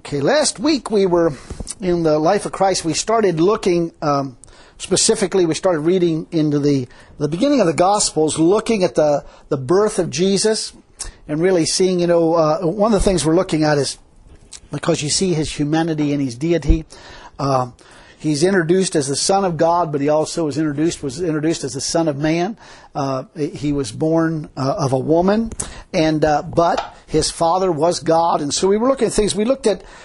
Okay, last week we were in the life of Christ. We started looking, specifically we started reading into the beginning of the Gospels, looking at the birth of Jesus and really seeing, one of the things we're looking at is because you see his humanity and his deity. He's introduced as the Son of God, but he also was introduced as the Son of Man. He was born of a woman, but his father was God. And so we were looking at things. We looked at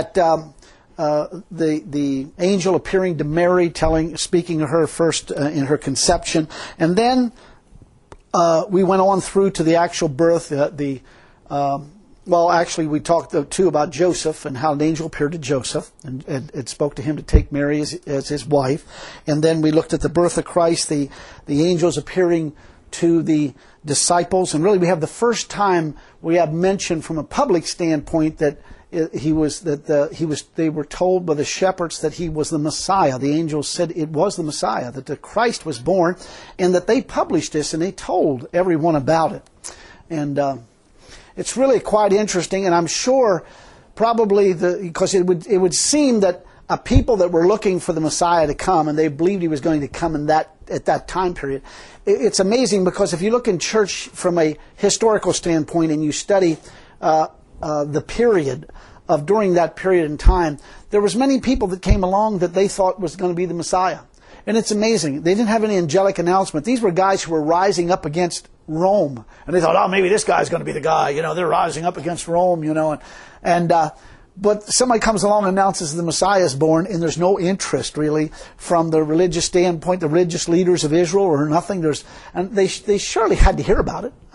the angel appearing to Mary, speaking to her first in her conception, and then we went on through to the actual birth. We talked too about Joseph and how an angel appeared to Joseph and it spoke to him to take Mary as his wife. And then we looked at the birth of Christ, the angels appearing to the disciples. And really we have the first time we have mentioned from a public standpoint that they were told by the shepherds that he was the Messiah. The angels said it was the Messiah, that the Christ was born, and that they published this and they told everyone about it. And it's really quite interesting, and I'm sure probably because it would seem that a people that were looking for the Messiah to come, and they believed he was going to come at that time period. It's amazing because if you look in church from a historical standpoint and you study the period of during that period in time, there was many people that came along that they thought was going to be the Messiah. And it's amazing. They didn't have any angelic announcement. These were guys who were rising up against Rome. And they thought, maybe this guy's going to be the guy. They're rising up against Rome, But somebody comes along and announces the Messiah is born, and there's no interest, really, from the religious standpoint, the religious leaders of Israel, or nothing. And they surely had to hear about it.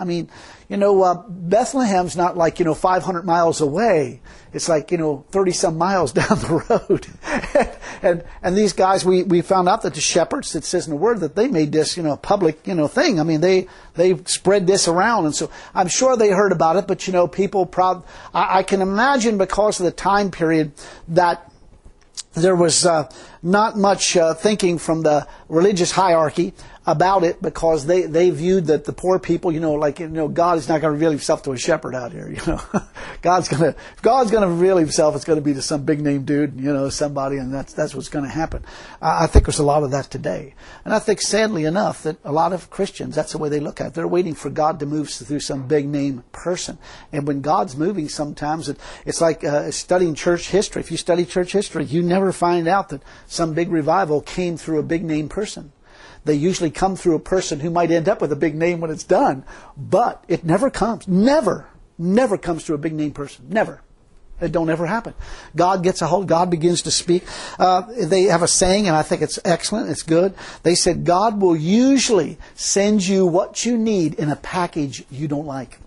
Bethlehem's not like, 500 miles away. It's like, 30-some miles down the road. and these guys, we found out that the shepherds, it says in the Word, that they made this, a public, thing. I mean, they spread this around. And so I'm sure they heard about it, but, people I can imagine because of the time period that there was not much thinking from the religious hierarchy about it, because they viewed that the poor people, God is not going to reveal himself to a shepherd out here. God's going to reveal himself. It's going to be to some big name dude, somebody, and that's what's going to happen. I think there's a lot of that today, and I think sadly enough that a lot of Christians, that's the way they look at it. They're waiting for God to move through some big name person, and when God's moving, sometimes it's like studying church history. If you study church history, you never find out that some big revival came through a big name person. They usually come through a person who might end up with a big name when it's done, but it never comes. Never comes through a big name person. Never. It don't ever happen. God gets a hold. God begins to speak. They have a saying, and I think it's excellent. It's good. They said, God will usually send you what you need in a package you don't like.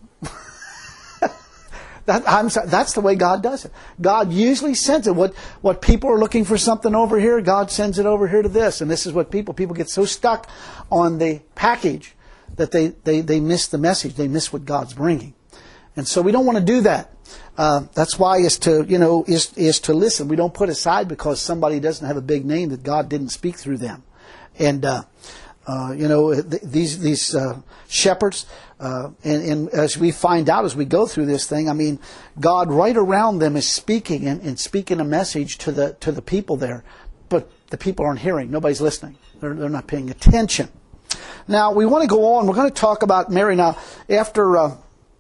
That's the way God does it. God usually sends it. What people are looking for something over here, God sends it over here to this. And this is what people get so stuck on the package that they miss the message. They miss what God's bringing. And so we don't want to do that. That's why is to listen. We don't put aside because somebody doesn't have a big name that God didn't speak through them. And these shepherds, and as we find out as we go through this thing, I mean, God right around them is speaking and speaking a message to the people there, but the people aren't hearing. Nobody's listening. They're not paying attention. Now we want to go on. We're going to talk about Mary now after.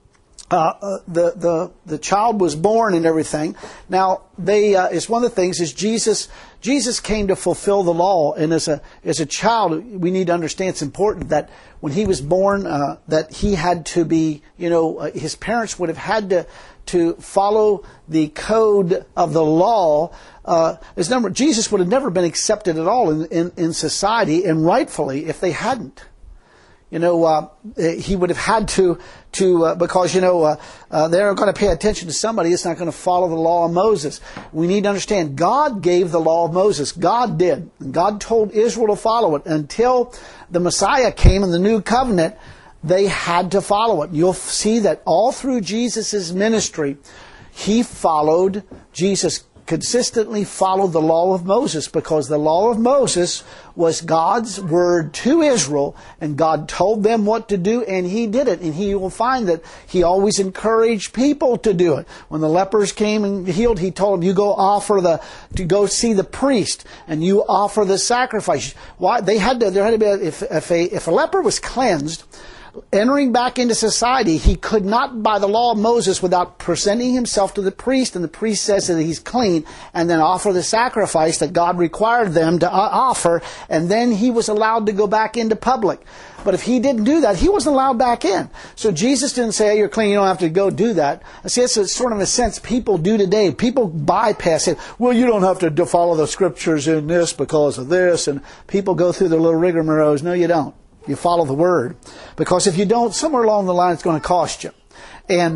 The child was born and everything. Now it's one of the things is Jesus came to fulfill the law, and as a child we need to understand it's important that when he was born that he had to be his parents would have had to follow the code of the law. Jesus would have never been accepted at all in society, and rightfully if they hadn't. He would have had to because, they're going to pay attention to somebody that's not going to follow the law of Moses. We need to understand God gave the law of Moses. God did. And God told Israel to follow it. Until the Messiah came in the new covenant, they had to follow it. You'll see that all through Jesus' ministry, he followed Jesus' consistently followed the law of Moses, because the law of Moses was God's word to Israel, and God told them what to do, and He did it. And He will find that He always encouraged people to do it. When the lepers came and healed, He told them, you go go see the priest, and you offer the sacrifice. Why? There had to be, if a leper was cleansed, entering back into society, he could not, by the law of Moses, without presenting himself to the priest, and the priest says that he's clean, and then offer the sacrifice that God required them to offer, and then he was allowed to go back into public. But if he didn't do that, he wasn't allowed back in. So Jesus didn't say, hey, you're clean, you don't have to go do that. See, it's sort of a sense people do today. People bypass it. Well, you don't have to follow the scriptures in this because of this, and people go through their little rigmaroles. No, you don't. You follow the Word. Because if you don't, somewhere along the line it's going to cost you. And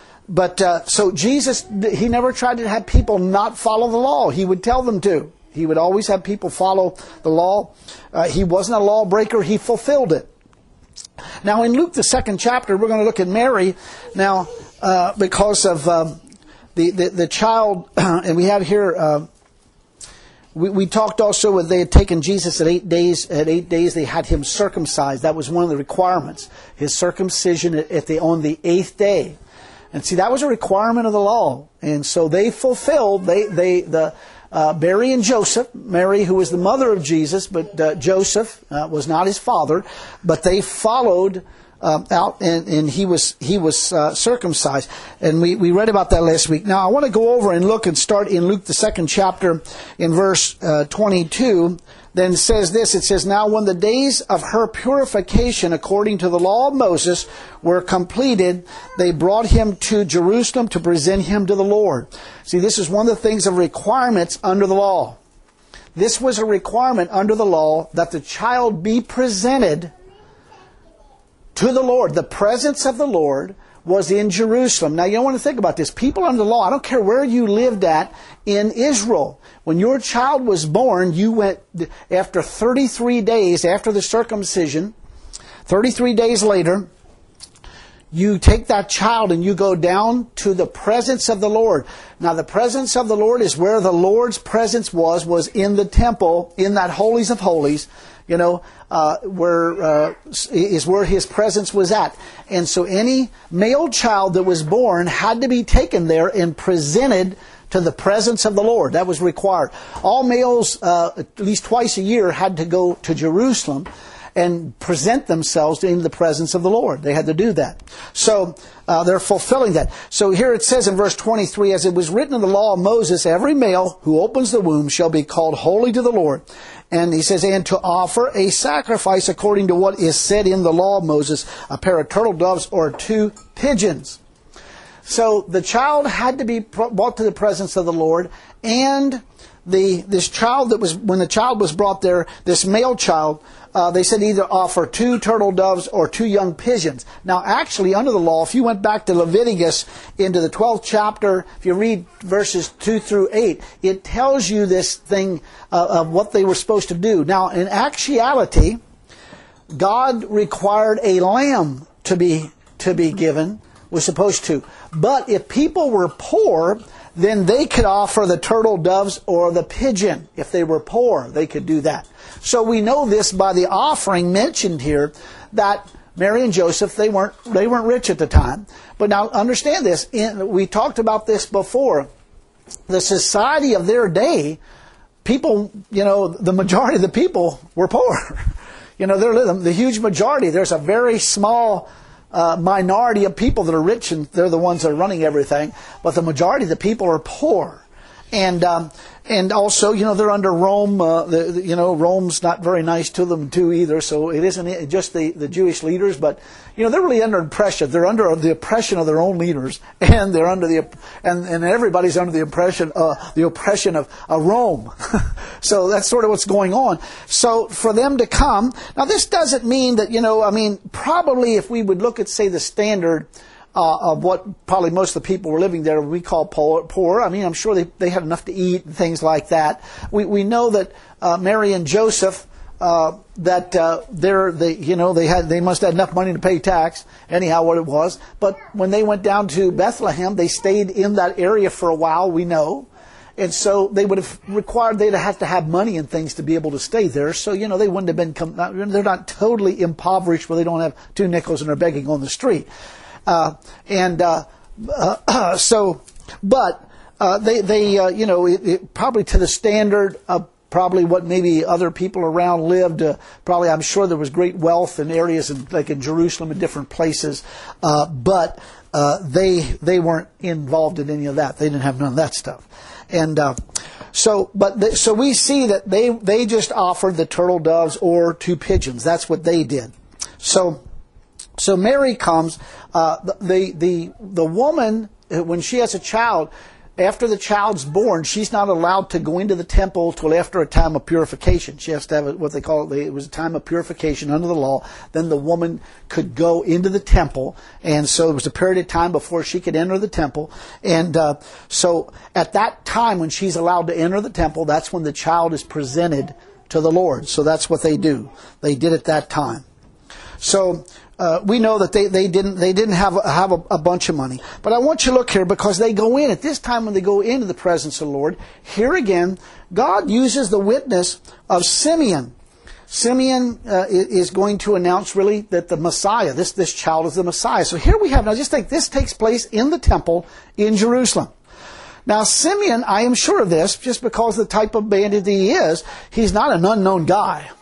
so Jesus, He never tried to have people not follow the law. He would tell them to. He would always have people follow the law. He wasn't a lawbreaker. He fulfilled it. Now in Luke, the 2nd chapter, we're going to look at Mary. Now, because of the child, and we have here... We talked also when they had taken Jesus at 8 days. At 8 days, they had Him circumcised. That was one of the requirements. His circumcision on the 8th day. And see, that was a requirement of the law. And so they fulfilled, Mary and Joseph, Mary who was the mother of Jesus, but Joseph was not his father, but they followed out, and he was circumcised, and we read about that last week. Now I want to go over and look and start in Luke the 2nd chapter in verse 22. Then says this. It says, now when the days of her purification according to the law of Moses were completed, they brought him to Jerusalem to present him to the Lord. See, this is one of the things of requirements under the law. This was a requirement under the law that the child be presented to the Lord. The presence of the Lord was in Jerusalem. Now, you want to think about this. People under the law, I don't care where you lived at in Israel. When your child was born, you went, after 33 days after the circumcision, 33 days later, you take that child and you go down to the presence of the Lord. Now, the presence of the Lord is where the Lord's presence was in the temple, in that holies of holies. Where His presence was at. And so any male child that was born had to be taken there and presented to the presence of the Lord. That was required. All males, at least twice a year, had to go to Jerusalem and present themselves in the presence of the Lord. They had to do that. So they're fulfilling that. So here it says in verse 23, as it was written in the law of Moses, every male who opens the womb shall be called holy to the Lord. And he says, and to offer a sacrifice according to what is said in the law of Moses, a pair of turtle doves or 2 pigeons. So the child had to be brought to the presence of the Lord, and this child when the child was brought there, this male child, they said either offer 2 turtle doves or 2 young pigeons. Now, actually, under the law, if you went back to Leviticus into the 12th chapter, if you read verses 2 through 8, it tells you this thing of what they were supposed to do. Now, in actuality, God required a lamb to be given, was supposed to. But if people were poor, then they could offer the turtle doves or the pigeon. If they were poor, they could do that. So we know this by the offering mentioned here, that Mary and Joseph, they weren't rich at the time. But now understand this. We talked about this before. The society of their day, people, the majority of the people were poor. The huge majority. There's a very small minority of people that are rich, and they're the ones that are running everything. But the majority of the people are poor. And also, they're under Rome. Rome's not very nice to them too either. So it isn't just the Jewish leaders, but they're really under oppression. They're under the oppression of their own leaders, and they're under and everybody's under the oppression of Rome. So that's sort of what's going on. So for them to come, now this doesn't mean that probably if we would look at, say, the standard of what probably most of the people were living there we call poor. I'm sure they had enough to eat and things like that. We know that Mary and Joseph, they must have enough money to pay tax, anyhow what it was. But when they went down to Bethlehem, they stayed in that area for a while, we know. And so they would have required, they'd have to have money and things to be able to stay there. So, they wouldn't have been, they're not totally impoverished where they don't have 2 nickels and are begging on the street. Probably to the standard of probably what maybe other people around lived. Probably, I'm sure there was great wealth in areas like in Jerusalem and different places. But they weren't involved in any of that. They didn't have none of that stuff. And so we see that they just offered the turtle doves or 2 pigeons. That's what they did. So Mary comes. The woman, when she has a child, after the child's born, she's not allowed to go into the temple till after a time of purification. She has to have what they call it was a time of purification under the law. Then the woman could go into the temple, and so it was a period of time before she could enter the temple. And so at that time, when she's allowed to enter the temple, that's when the child is presented to the Lord. So that's what they do. They did at that time. So we know that they didn't have a bunch of money. But I want you to look here, because they go in at this time when they go into the presence of the Lord. Here again, God uses the witness of Simeon. Simeon is going to announce really that the Messiah, this child is the Messiah. So here we have, now just think, this takes place in the temple in Jerusalem. Now Simeon, I am sure of this, just because of the type of bandit he is, he's not an unknown guy.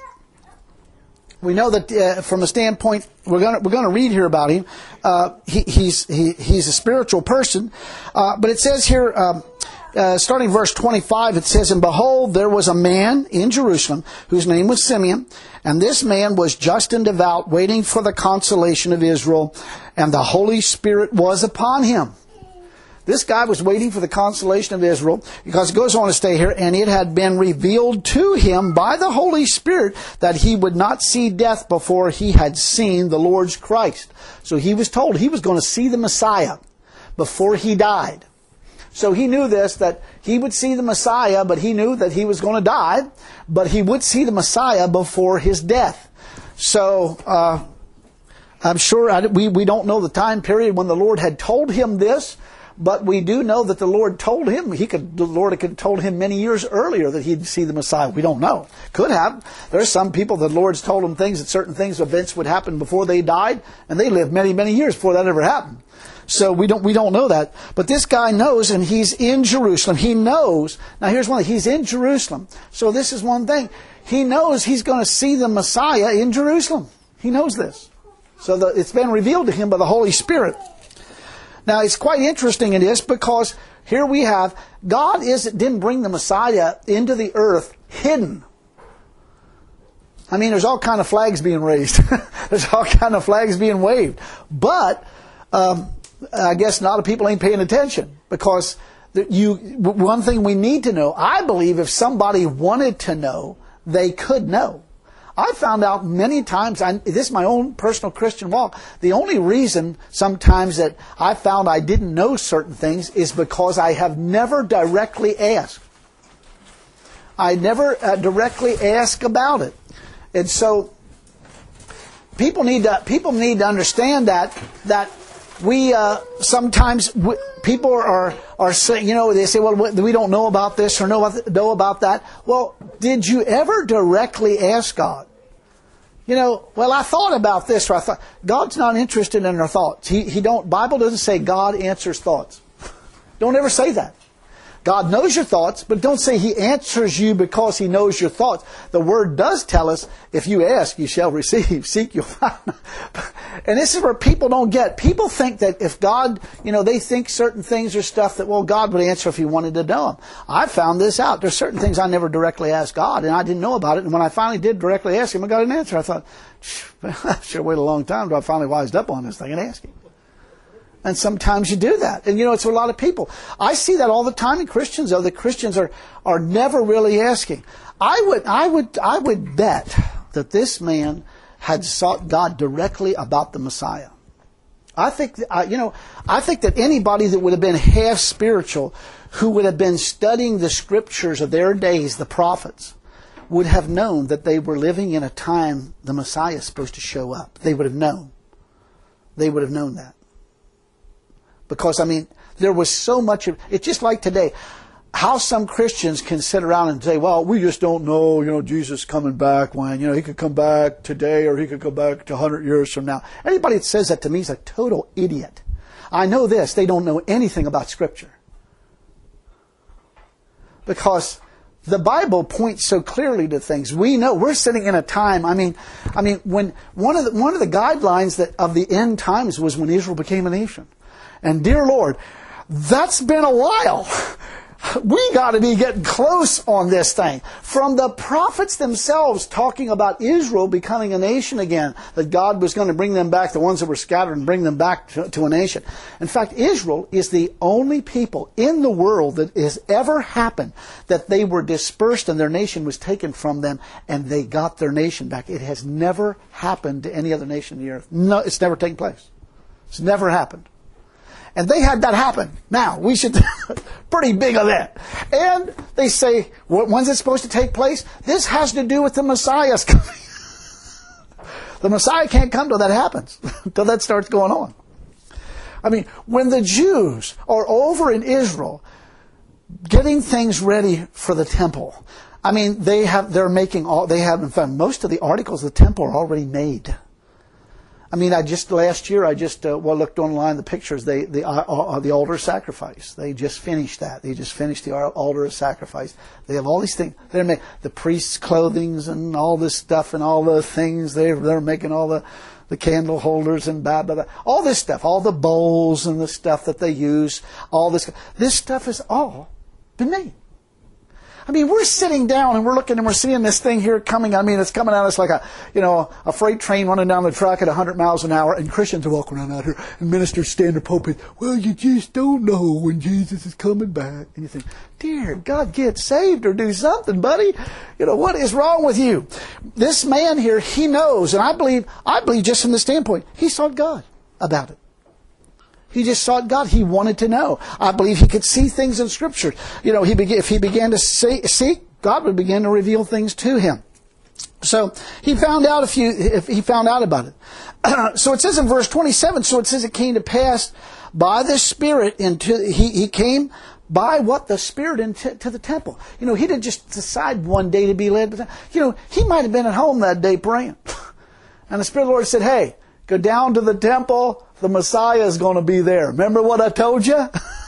We know that from a standpoint, we're going to read here about him. He's a spiritual person, but it says here, starting verse 25, it says, "And behold, there was a man in Jerusalem whose name was Simeon, and this man was just and devout, waiting for the consolation of Israel, and the Holy Spirit was upon him." This guy was waiting for the consolation of Israel, because it goes on to stay here, "and it had been revealed to him by the Holy Spirit that he would not see death before he had seen the Lord's Christ." So he was told he was going to see the Messiah before he died. So he knew this, that he would see the Messiah, but he knew that he was going to die, but he would see the Messiah before his death. So I'm sure we don't know the time period when the Lord had told him this. But we do know that the Lord told him, the Lord could have told him many years earlier that he'd see the Messiah. We don't know. Could have. There's some people that the Lord's told them things, that certain things, events would happen before they died, and they lived many, many years before that ever happened. So we don't know that. But this guy knows, and he's in Jerusalem. He knows. Now here's one thing. He's in Jerusalem. So this is one thing. He knows he's going to see the Messiah in Jerusalem. He knows this. So it's been revealed to him by the Holy Spirit. Now, it's quite interesting in this, because here we have, God didn't bring the Messiah into the earth hidden. I mean, there's all kind of flags being raised. There's all kind of flags being waved. But I guess a lot of people ain't paying attention, because one thing we need to know, I believe if somebody wanted to know, they could know. I found out many times, this is my own personal Christian walk, the only reason sometimes that I found I didn't know certain things is because I have never directly asked. I never directly asked about it. And so people need to understand that we sometimes people are saying, they say, well, we don't know about this or know about that. Well, did you ever directly ask God? Well, I thought about this, or I thought. God's not interested in our thoughts. Bible doesn't say God answers thoughts. Don't ever say that. God knows your thoughts, but don't say He answers you because He knows your thoughts. The Word does tell us, if you ask, you shall receive. Seek, you'll find. And this is where people don't get. People think that if God, they think certain things are stuff that, well, God would answer if He wanted to know them. I found this out. There's certain things I never directly asked God, and I didn't know about it. And when I finally did directly ask Him, I got an answer. I thought, I should have waited a long time until I finally wised up on this thing and asked Him. And sometimes you do that. And it's a lot of people. I see that all the time in Christians, though. The Christians are never really asking. I would bet that this man had sought God directly about the Messiah. I think that anybody that would have been half spiritual, who would have been studying the scriptures of their days, the prophets, would have known that they were living in a time the Messiah is supposed to show up. They would have known. They would have known that. Because, there was so much of... It's just like today. how some Christians can sit around and say, well, we just don't know, Jesus coming back when, he could come back today or he could come back to 100 years from now. Anybody that says that to me is a total idiot. I know this, they don't know anything about Scripture. Because the Bible points so clearly to things. We know we're sitting in a time. I mean, when one of the guidelines of the end times was when Israel became a nation. And dear Lord, that's been a while. We got to be getting close on this thing. From the prophets themselves talking about Israel becoming a nation again, that God was going to bring them back, the ones that were scattered, and bring them back to a nation. In fact, Israel is the only people in the world that has ever happened that they were dispersed and their nation was taken from them and they got their nation back. It has never happened to any other nation on the earth. No, it's never taken place. It's never happened. And they had that happen. Now, we should pretty big of that. And they say, when's it supposed to take place? This has to do with the Messiah's coming. The Messiah can't come till that happens, till that starts going on. I mean, when the Jews are over in Israel getting things ready for the temple, I mean, in fact, most of the articles of the temple are already made. I mean, last year I looked online, the pictures, the altar of sacrifice. They just finished that. They just finished the altar of sacrifice. They have all these things. They're making the priests' clothings and all this stuff and all the things. They're making all the candle holders and blah, blah, blah. All this stuff, all the bowls and the stuff that they use, all this. This stuff has all been made. I mean, we're sitting down and we're looking and we're seeing this thing here coming. I mean, it's coming at us like a freight train running down the track at 100 miles an hour, and Christians are walking around out here and ministers stand in the pulpit. Well, you just don't know when Jesus is coming back. And you think, dear God, get saved or do something, buddy. What is wrong with you? This man here, he knows, and I believe just from the standpoint, he sought God about it. He just sought God. He wanted to know. I believe he could see things in Scripture. If he began to seek, God would begin to reveal things to him. So he found out if he found out about it. So it says in verse 27. So it says it came to pass by the Spirit he came by what the Spirit to the temple. He didn't just decide one day to be led. He might have been at home that day praying, and the Spirit of the Lord said, "Hey, go down to the temple. The Messiah is going to be there. Remember what I told you?"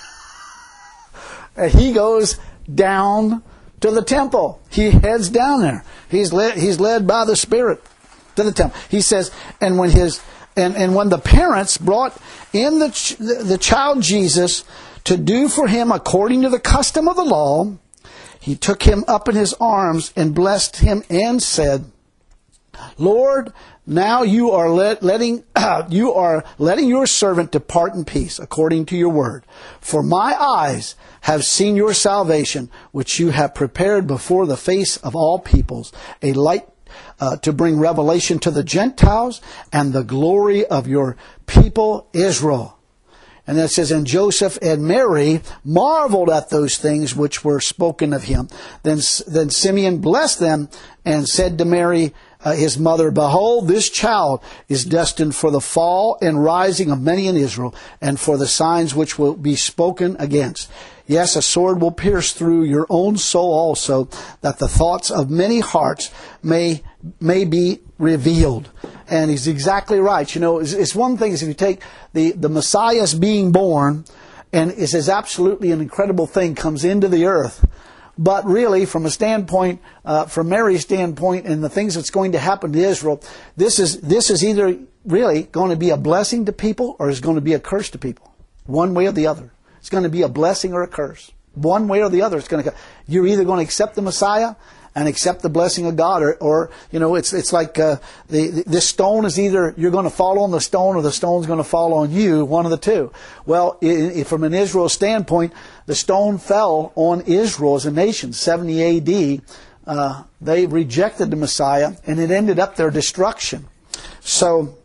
And he goes down to the temple. He heads down there. He's led by the Spirit to the temple. He says, and when the parents brought in the child Jesus to do for him according to the custom of the law, he took him up in his arms and blessed him and said, "Lord, now you are letting your servant depart in peace, according to your word. For my eyes have seen your salvation, which you have prepared before the face of all peoples, a light to bring revelation to the Gentiles and the glory of your people Israel." And then it says, and Joseph and Mary marveled at those things which were spoken of him. Then Simeon blessed them and said to Mary, his mother, "Behold, this child is destined for the fall and rising of many in Israel, and for the signs which will be spoken against. Yes, a sword will pierce through your own soul also, that the thoughts of many hearts may be revealed." And he's exactly right. It's one thing is if you take the Messiah's being born, and it says absolutely an incredible thing comes into the earth. But really, from a standpoint, from Mary's standpoint, and the things that's going to happen to Israel, this is either really going to be a blessing to people or is going to be a curse to people. One way or the other. It's going to be a blessing or a curse. One way or the other. You're either going to accept the Messiah and accept the blessing of God, or it's like this stone is either you're going to fall on the stone or the stone's going to fall on you, one of the two. Well, from an Israel standpoint, the stone fell on Israel as a nation, 70 A.D. They rejected the Messiah, and it ended up their destruction. So,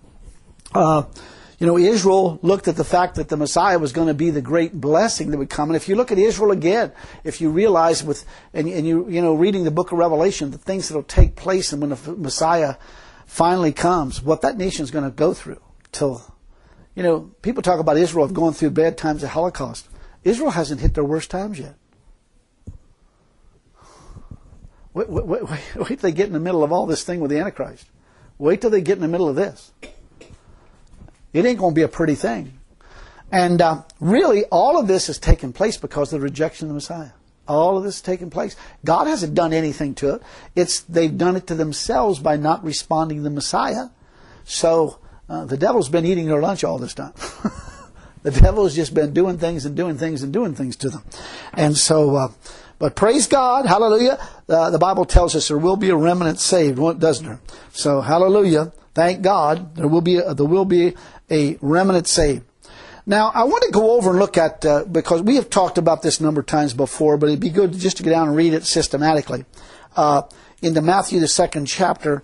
Israel looked at the fact that the Messiah was going to be the great blessing that would come. And if you look at Israel again, if you realize reading the book of Revelation, the things that will take place and when the Messiah finally comes, what that nation is going to go through people talk about Israel going through bad times of Holocaust. Israel hasn't hit their worst times yet. wait till they get in the middle of all this thing with the Antichrist. Wait till they get in the middle of this. It ain't going to be a pretty thing. And really, all of this has taken place because of the rejection of the Messiah. All of this has taken place. God hasn't done anything to it. They've done it to themselves by not responding to the Messiah. So the devil's been eating their lunch all this time. The devil's just been doing things and doing things and doing things to them. And so, but praise God, hallelujah. The Bible tells us there will be a remnant saved, doesn't there? So hallelujah, thank God, there will be a remnant saved. Now, I want to go over and look at, because we have talked about this a number of times before, but it'd be good just to get down and read it systematically. Into Matthew, the 2nd chapter,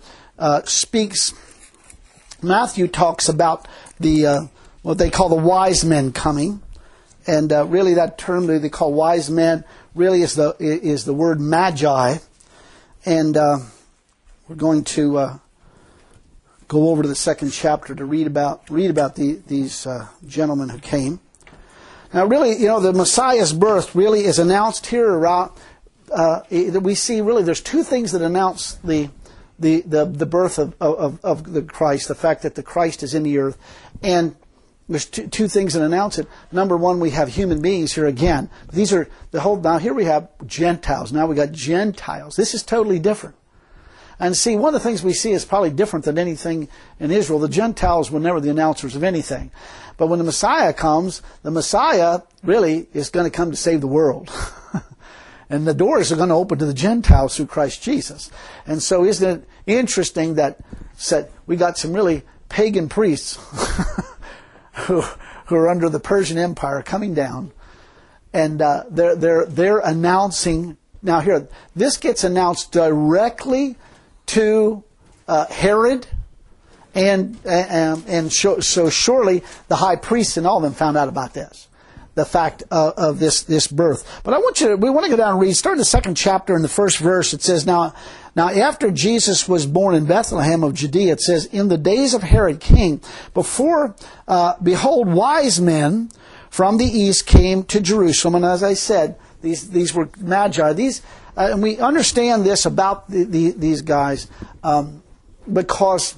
Matthew talks about what they call the wise men coming. And really that term that they call wise men really is the word magi. And we're going to go over to the 2nd chapter to read about these gentlemen who came. Now, really, the Messiah's birth really is announced here around. We see really there's two things that announce the birth of the Christ, the fact that the Christ is in the earth, and there's two things that announce it. Number one, we have human beings here again. These are now here we have Gentiles. Now we got Gentiles. This is totally different. And see, one of the things we see is probably different than anything in Israel. The Gentiles were never the announcers of anything. But when the Messiah comes, the Messiah really is going to come to save the world. And the doors are going to open to the Gentiles through Christ Jesus. And so isn't it interesting that we got some really pagan priests who are under the Persian Empire coming down, and they're announcing. Now here, this gets announced directly to Herod, and so surely the high priests and all of them found out about this, the fact of this birth. But we want to go down and read. Start in the 2nd chapter in the 1st verse. It says, Now after Jesus was born in Bethlehem of Judea, it says, in the days of Herod king, behold, wise men from the east came to Jerusalem. And as I said, these were magi. And we understand this about these guys because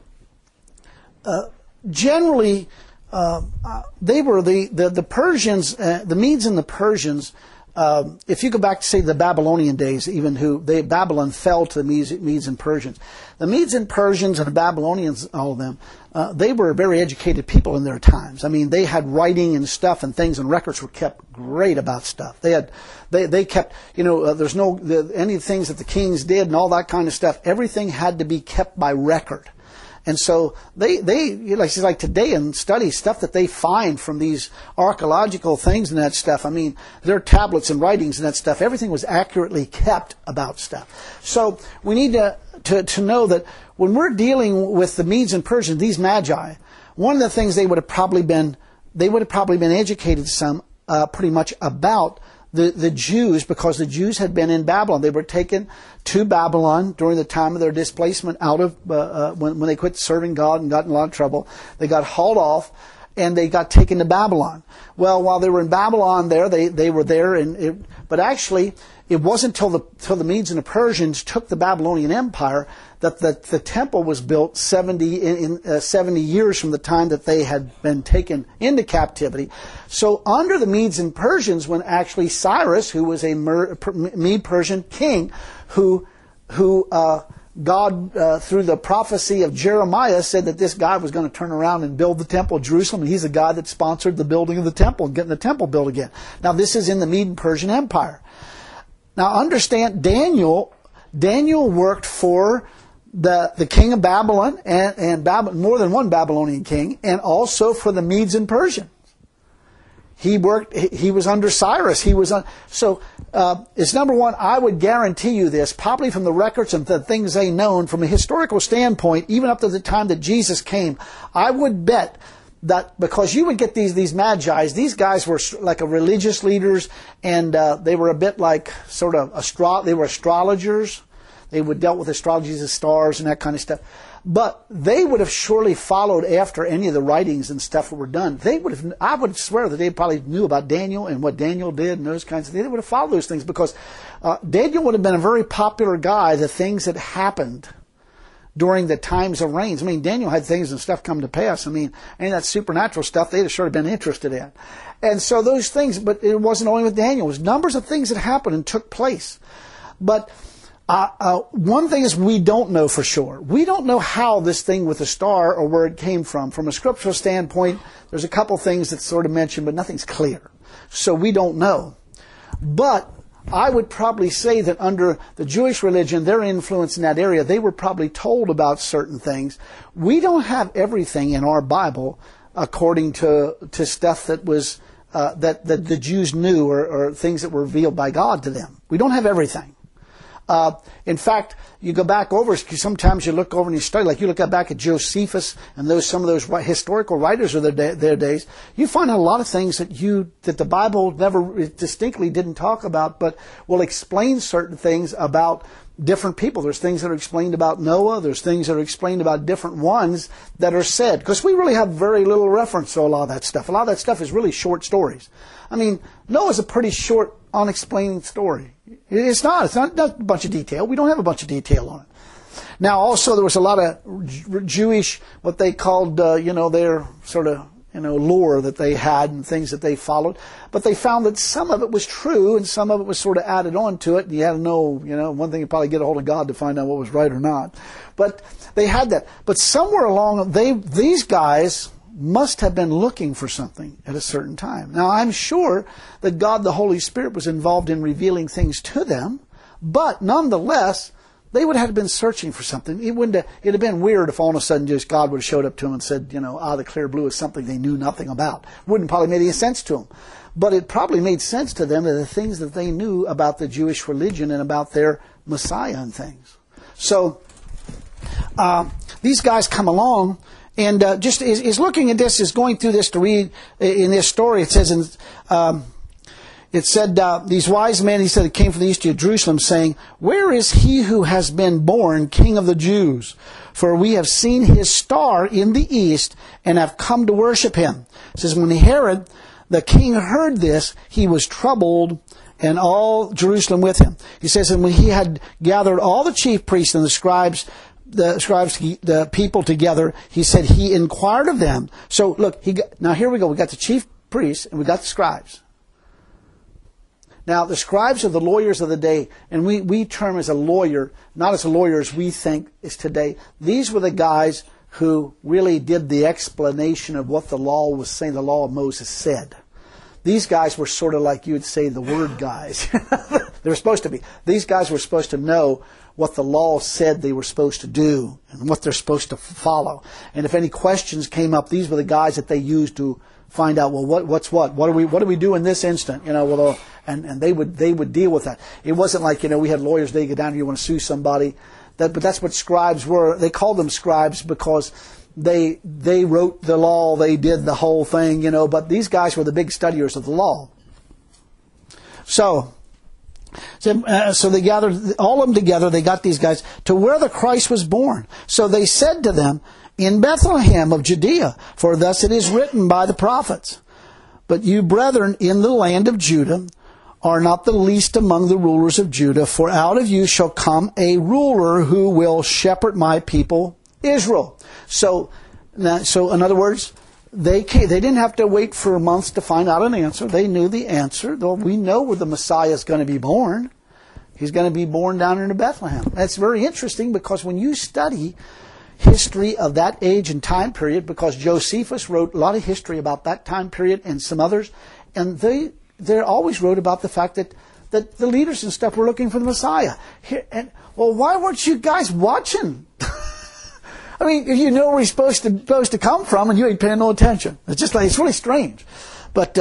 generally they were the Persians, the Medes and the Persians. If you go back to, say, the Babylonian days, Babylon fell to the Medes and Persians. The Medes and Persians and the Babylonians, all of them, they were very educated people in their times. I mean, they had writing and stuff and things, and records were kept great about stuff. They kept, there's any things that the kings did and all that kind of stuff. Everything had to be kept by record. And so they like today and study stuff that they find from these archaeological things and that stuff. I mean, their tablets and writings and that stuff, everything was accurately kept about stuff. So we need to know that when we're dealing with the Medes and Persians, these magi, one of the things they would have probably been educated pretty much about the Jews, because the Jews had been in Babylon. They were taken to Babylon during the time of their displacement out of when they quit serving God and got in a lot of trouble. They got hauled off and they got taken to Babylon. Well, while they were in Babylon they were there, but actually it wasn't till the Medes and the Persians took the Babylonian Empire that the temple was built 70 years from the time that they had been taken into captivity. So under the Medes and Persians, when actually Cyrus, who was a Mede-Persian king, who God, through the prophecy of Jeremiah, said that this guy was going to turn around and build the temple of Jerusalem, and he's the guy that sponsored the building of the temple and getting the temple built again. Now this is in the Mede and Persian Empire. Now understand, Daniel worked for the king of Babylon and more than one Babylonian king, and also for the Medes and Persians. He was under Cyrus. It's number one, I would guarantee you this, probably from the records and the things they known from a historical standpoint, even up to the time that Jesus came, I would bet that, because you would get these magi, these guys were like a religious leaders, and they were a bit like they were astrologers. They would dealt with astrology, the stars and that kind of stuff. But they would have surely followed after any of the writings and stuff that were done. They would have, I would swear that they probably knew about Daniel and what Daniel did and those kinds of things. They would have followed those things because Daniel would have been a very popular guy, the things that happened during the times of reigns. I mean, Daniel had things and stuff come to pass. I mean, any of that supernatural stuff they'd have sure been interested in. And so those things, but it wasn't only with Daniel. It was numbers of things that happened and took place. But one thing is we don't know for sure. We don't know how this thing with the star or where it came from. From a scriptural standpoint, there's a couple things that's sort of mentioned, but nothing's clear. So we don't know. But I would probably say that under the Jewish religion, their influence in that area, they were probably told about certain things. We don't have everything in our Bible according to stuff that was that the Jews knew or things that were revealed by God to them. We don't have everything. In fact, you go back over, sometimes you look over and you study, like you look back at Josephus and some of those historical writers of their days, you find a lot of things that the Bible never distinctly didn't talk about, but will explain certain things about different people. There's things that are explained about Noah, there's things that are explained about different ones that are said, because we really have very little reference to a lot of that stuff. A lot of that stuff is really short stories. I mean, Noah's a pretty short, unexplained story. It's not a bunch of detail. We don't have a bunch of detail on it. Now, also, there was a lot of Jewish, what they called, their sort of, lore that they had and things that they followed. But they found that some of it was true and some of it was sort of added on to it. And you had to know, one thing you probably get a hold of God to find out what was right or not. But they had that. But somewhere along, these guys must have been looking for something at a certain time. Now, I'm sure that God, the Holy Spirit, was involved in revealing things to them, but nonetheless, they would have been searching for something. It'd have been weird if all of a sudden just God would have showed up to them and said, the clear blue is something they knew nothing about. Wouldn't probably make any sense to them. But it probably made sense to them that the things that they knew about the Jewish religion and about their Messiah and things. So, these guys come along. And just is looking at this, is going through this to read in this story. It says, these wise men, he said, came from the east of Jerusalem, saying, "Where is he who has been born King of the Jews? For we have seen his star in the east and have come to worship him." It says, when Herod, the king, heard this, he was troubled, and all Jerusalem with him. He says, and when he had gathered all the chief priests and the people together, he said he inquired of them. So look, now here we go. We got the chief priests and we got the scribes. Now the scribes are the lawyers of the day, and we term as a lawyer, not as a lawyer as we think is today. These were the guys who really did the explanation of what the law was saying, the law of Moses said. These guys were sort of like you would say the word guys. They were supposed to be. These guys were supposed to know what the law said they were supposed to do and what they're supposed to follow. And if any questions came up, these were the guys that they used to find out, well, what's what? What do we do in this instant? And they would deal with that. It wasn't like, we had lawyers, they go down here, you want to sue somebody. But that's what scribes were. They called them scribes because they wrote the law, they did the whole thing, but these guys were the big studiers of the law. So they gathered all of them together, they got these guys, to where the Christ was born. So they said to them, in Bethlehem of Judea, for thus it is written by the prophets, but you brethren in the land of Judah are not the least among the rulers of Judah, for out of you shall come a ruler who will shepherd my people Israel. So in other words, they didn't have to wait for months to find out an answer. They knew the answer. Though we know where the Messiah is going to be born. He's going to be born down in Bethlehem. That's very interesting because when you study history of that age and time period, because Josephus wrote a lot of history about that time period and some others, and they always wrote about the fact that the leaders and stuff were looking for the Messiah. Why weren't you guys watching? I mean, if you know where he's supposed to come from and you ain't paying no attention. It's really strange. But,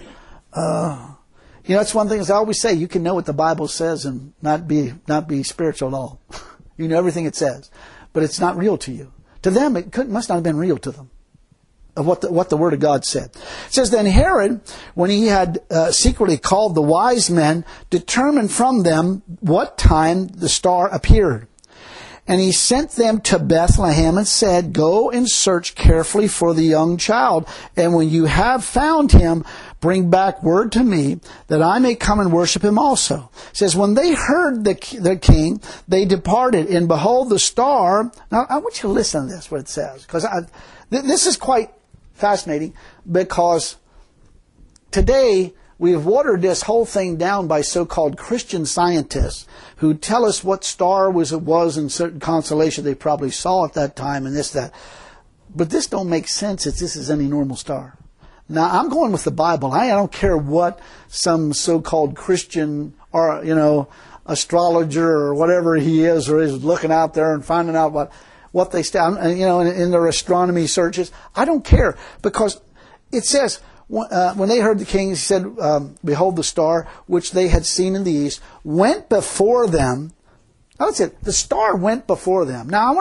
that's one thing as I always say, you can know what the Bible says and not be spiritual at all. You know everything it says. But it's not real to you. To them, must not have been real to them. Of what the Word of God said. It says, then Herod, when he had secretly called the wise men, determined from them what time the star appeared. And he sent them to Bethlehem and said, "Go and search carefully for the young child. And when you have found him, bring back word to me that I may come and worship him also." It says, when they heard the king, they departed. And behold, the star. Now, I want you to listen to this, what it says. Because this is quite fascinating. Because today, we've watered this whole thing down by so-called Christian scientists who tell us what star it was in certain constellation they probably saw at that time and this, that. But this don't make sense if this is any normal star. Now, I'm going with the Bible. I don't care what some so-called Christian or, astrologer or whatever he is or is looking out there and finding out what they in their astronomy searches. I don't care, because it says, when they heard the king, he said, "Behold, the star which they had seen in the east went before them." Now, that's it. The star went before them. Now,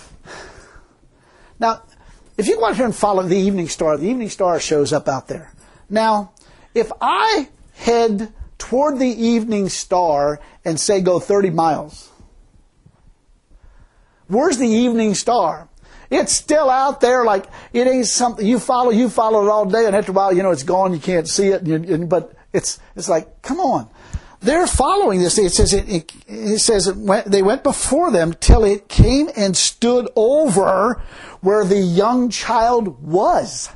if you go out here and follow the evening star shows up out there. Now, if I head toward the evening star and say go 30 miles, where's the evening star? It's still out there, like it ain't something you follow it all day, and after a while, it's gone. You can't see it, but it's like, come on. They're following this. It says they went before them till it came and stood over where the young child was.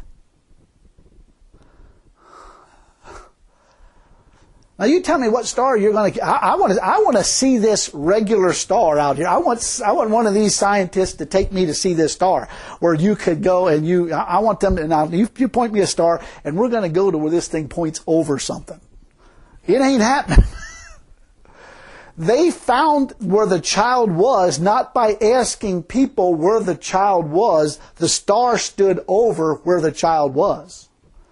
Now you tell me what star you're going to. I want to see this regular star out here. I want one of these scientists to take me to see this star where you could go and I want them to. Now you point me a star and we're going to go to where this thing points over something. It ain't happening. They found where the child was not by asking people where the child was. The star stood over where the child was.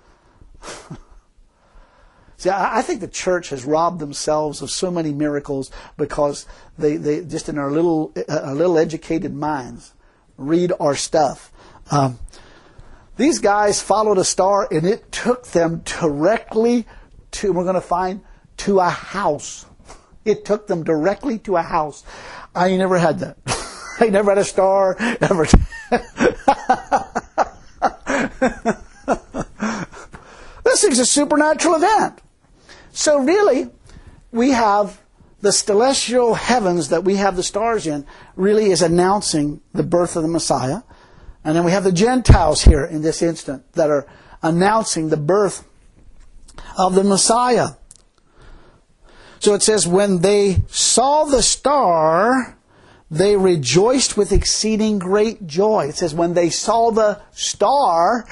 See, I think the church has robbed themselves of so many miracles because they just in our little educated minds read our stuff. These guys followed a star and it took them directly to, we're going to find, to a house. It took them directly to a house. I ain't never had that. I never had a star ever. This is a supernatural event. So really, we have the celestial heavens that we have the stars in really is announcing the birth of the Messiah. And then we have the Gentiles here in this instant that are announcing the birth of the Messiah. So it says, when they saw the star, they rejoiced with exceeding great joy. It says, when they saw the star,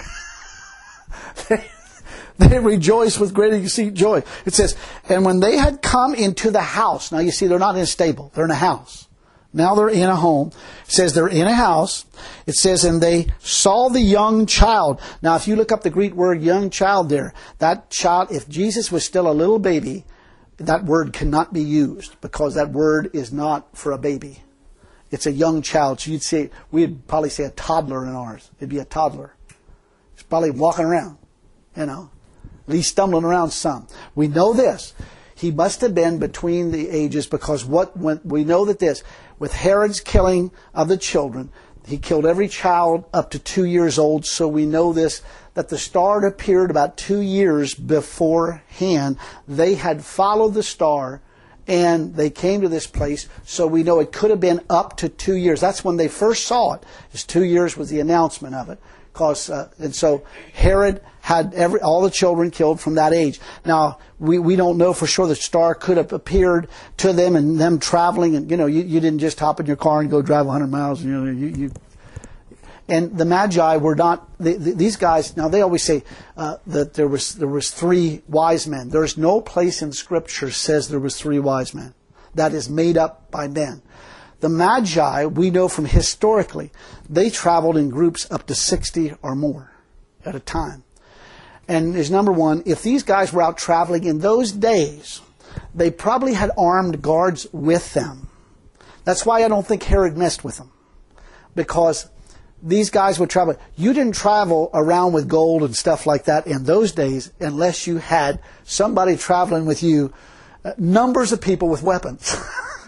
they rejoiced with great exceeding joy. It says, and when they had come into the house. Now you see, they're not in a stable. They're in a house. Now they're in a home. It says they're in a house. It says, and they saw the young child. Now if you look up the Greek word young child there, that child, if Jesus was still a little baby, that word cannot be used because that word is not for a baby. It's a young child. So we'd probably say a toddler in ours. It'd be a toddler. He's probably walking around, at least stumbling around some. We know this. He must have been between the ages because we know that this, with Herod's killing of the children, he killed every child up to 2 years old. So we know this, that the star appeared about 2 years beforehand. They had followed the star and they came to this place. So we know it could have been up to 2 years. That's when they first saw it. 2 years was the announcement of it. And so Herod had all the children killed from that age. Now, we don't know for sure the star could have appeared to them and them traveling. And, you didn't just hop in your car and go drive 100 miles. And the Magi were not, these guys, now they always say that there was 3 wise men. There's no place in Scripture says there was 3 wise men. That is made up by men. The Magi, we know from historically, they traveled in groups up to 60 or more at a time. And is number one, if these guys were out traveling in those days, they probably had armed guards with them. That's why I don't think Herod messed with them. Because these guys would travel. You didn't travel around with gold and stuff like that in those days unless you had somebody traveling with you, numbers of people with weapons.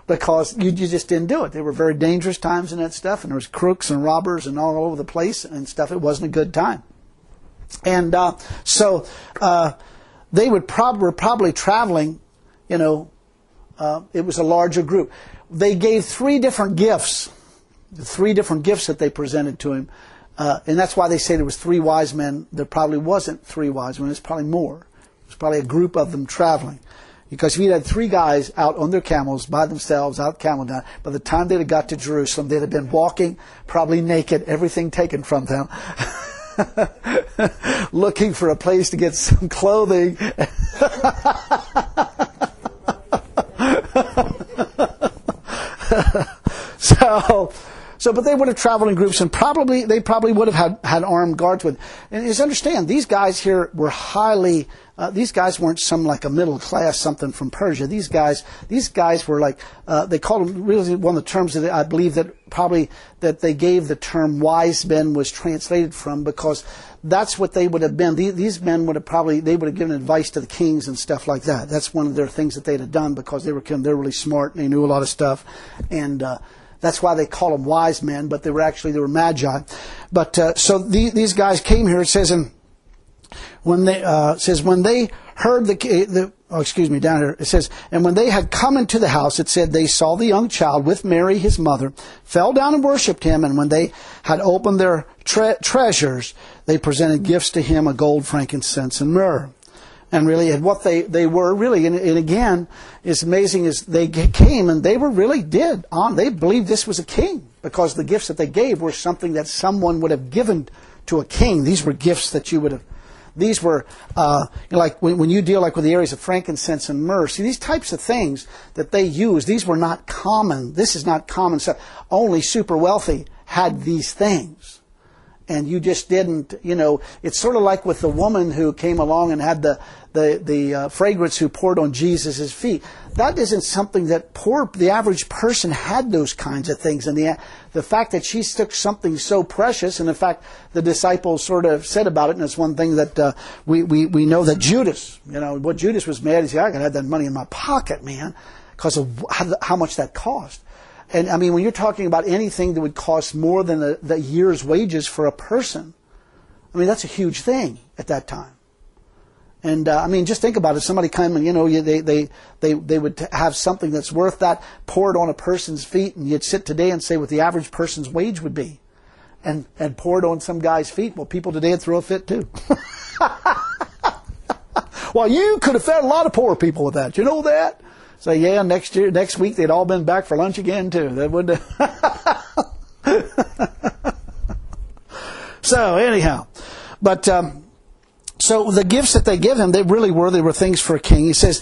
because you just didn't do it. There were very dangerous times in that stuff, and there was crooks and robbers and all over the place and stuff. It wasn't a good time. And so they were probably traveling, it was a larger group. They gave three different gifts that they presented to him. And that's why they say there was three wise men. There probably wasn't three wise men. It's probably more. It's probably a group of them traveling. Because if you had three guys out on their camels by themselves, out camel down, by the time they'd have got to Jerusalem, they'd have been walking, probably naked, everything taken from them, looking for a place to get some clothing. But they would have traveled in groups, and they probably would have had armed guards with. And just understand, these guys here were highly. These guys weren't some like a middle class something from Persia. These guys were like they called them. Really, one of the terms that I believe that they gave the term wise men was translated from, because that's what they would have been. These men would have given advice to the kings and stuff like that. That's one of their things that they'd have done, because they're really smart and they knew a lot of stuff, and that's why they call them wise men. But they were magi. But so these guys came here. It says when they heard down here it says, and when they had come into the house, it said they saw the young child with Mary his mother, fell down and worshipped him, and when they had opened their treasures, they presented gifts to him, a gold, frankincense, and myrrh. And really, and what they were really, and again, it's amazing, is they came and they they believed this was a king, because the gifts that they gave were something that someone would have given to a king. These were gifts that you would have. These were like when you deal like with the areas of frankincense and myrrh. See, these types of things that they used, these were not common. This is not common stuff. Only super wealthy had these things. And you just didn't, it's sort of like with the woman who came along and had the fragrance who poured on Jesus' feet. That isn't something that the average person had those kinds of things. And the fact that she took something so precious, and in fact, the disciples sort of said about it, and it's one thing that we know that Judas, what Judas was mad, he said, I could have that money in my pocket, man, because of how much that cost. And I mean, when you're talking about anything that would cost more than the year's wages for a person, I mean, that's a huge thing at that time. And I mean, just think about it. Somebody come and they would have something that's worth that poured on a person's feet, and you'd sit today and say what the average person's wage would be, and poured on some guy's feet. Well, people today would throw a fit too. Well, you could have fed a lot of poor people with that. You know that? So yeah, next week they'd all been back for lunch again too. That would. So anyhow, but so the gifts that they give him, they were things for a king. He said,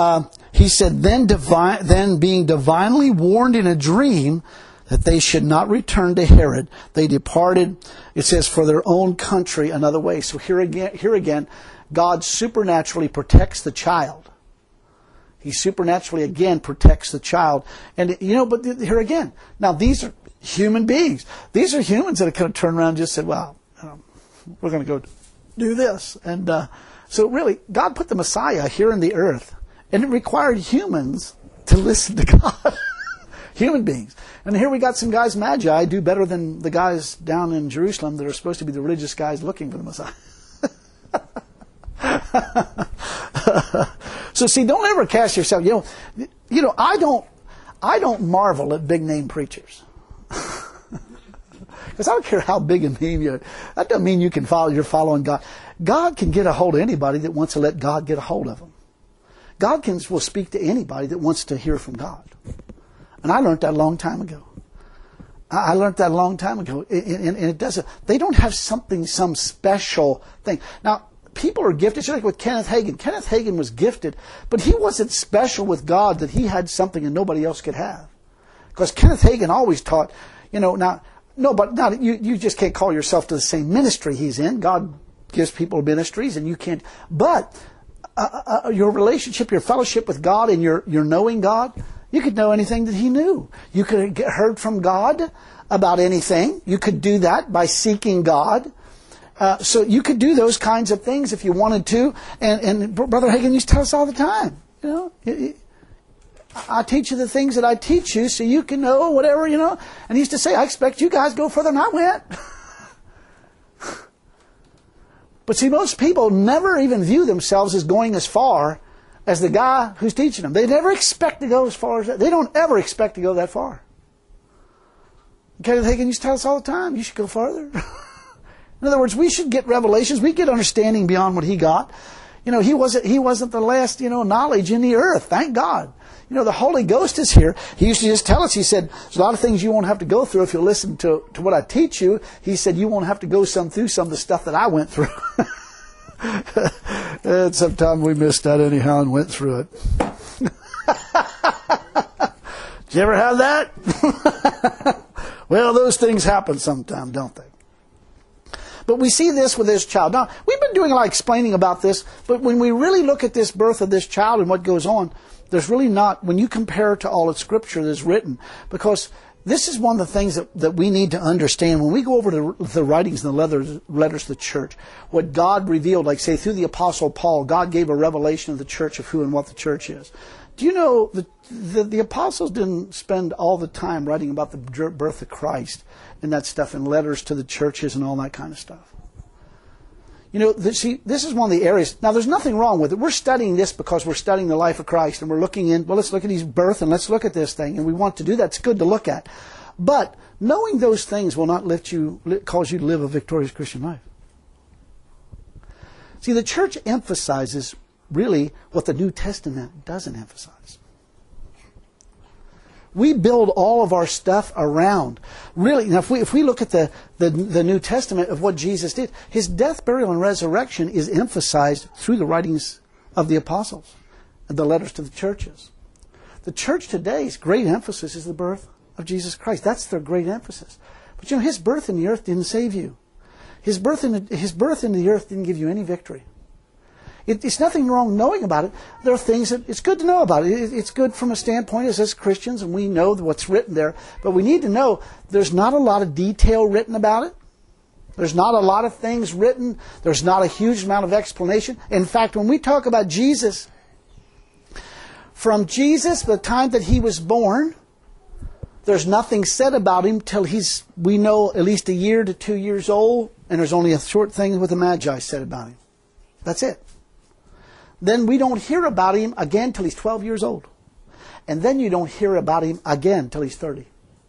then being divinely warned in a dream that they should not return to Herod, they departed. It says for their own country another way. So here again, God supernaturally protects the child. He supernaturally, again, protects the child. And, but here again, now these are human beings. These are humans that could have turned around and just said, well, we're going to go do this. And so really, God put the Messiah here in the earth, and it required humans to listen to God. Human beings. And here we got some guys, magi, do better than the guys down in Jerusalem that are supposed to be the religious guys looking for the Messiah. So see, don't ever cast yourself. I don't marvel at big name preachers, because I don't care how big a name you are. That doesn't mean you're following God. God can get a hold of anybody that wants to let God get a hold of them. God will speak to anybody that wants to hear from God, and I learned that a long time ago. And it doesn't. They don't have some special thing now. People are gifted, just like with Kenneth Hagin. Kenneth Hagin was gifted, but he wasn't special with God that he had something that nobody else could have. Because Kenneth Hagin always taught, you just can't call yourself to the same ministry he's in. God gives people ministries, and you can't. But your relationship, your fellowship with God, and your knowing God, you could know anything that he knew. You could have heard from God about anything. You could do that by seeking God. So you could do those kinds of things if you wanted to. And Brother Hagin used to tell us all the time, I teach you the things that I teach you so you can know whatever, you know. And he used to say, I expect you guys to go further than I went. But see, most people never even view themselves as going as far as the guy who's teaching them. They never expect to go as far as that. They don't ever expect to go that far. Okay, they can used to tell us all the time, you should go farther. In other words, we should get revelations. We get understanding beyond what he got. You know, he wasn't the last, you know, knowledge in the earth. Thank God. You know, the Holy Ghost is here. He used to just tell us, he said, there's a lot of things you won't have to go through if you listen to what I teach you. He said, you won't have to go through some of the stuff that I went through. And sometimes we missed that anyhow and went through it. Did you ever have that? Well, those things happen sometimes, don't they? But we see this with this child. Now, we've been doing a lot of explaining about this, but when we really look at this birth of this child and what goes on, there's really not, when you compare it to all of Scripture that's written, because this is one of the things that we need to understand. When we go over to the writings and the letters to the church, what God revealed, like say through the Apostle Paul, God gave a revelation of the church of who and what the church is. Do you know the apostles didn't spend all the time writing about the birth of Christ and that stuff in letters to the churches and all that kind of stuff? You know, this is one of the areas. Now, there's nothing wrong with it. We're studying this because we're studying the life of Christ and we're looking in, well, let's look at his birth and let's look at this thing. And we want to do that. It's good to look at. But knowing those things will not cause you to live a victorious Christian life. See, the church emphasizes really what the New Testament doesn't emphasize. We build all of our stuff around. Really, now if we look at the New Testament of what Jesus did, his death, burial, and resurrection is emphasized through the writings of the apostles and the letters to the churches. The church today's great emphasis is the birth of Jesus Christ. That's their great emphasis. But you know, his birth in the earth didn't save you. His birth in the earth didn't give you any victory. It's nothing wrong knowing about it. There are things that it's good to know about it. It's good from a standpoint as Christians, and we know what's written there. But we need to know there's not a lot of detail written about it. There's not a lot of things written. There's not a huge amount of explanation. In fact, when we talk about Jesus, from Jesus, the time that he was born, there's nothing said about him till we know, at least a year to 2 years old, and there's only a short thing with the Magi said about him. That's it. Then we don't hear about him again till he's 12 years old. And then you don't hear about him again till he's 30.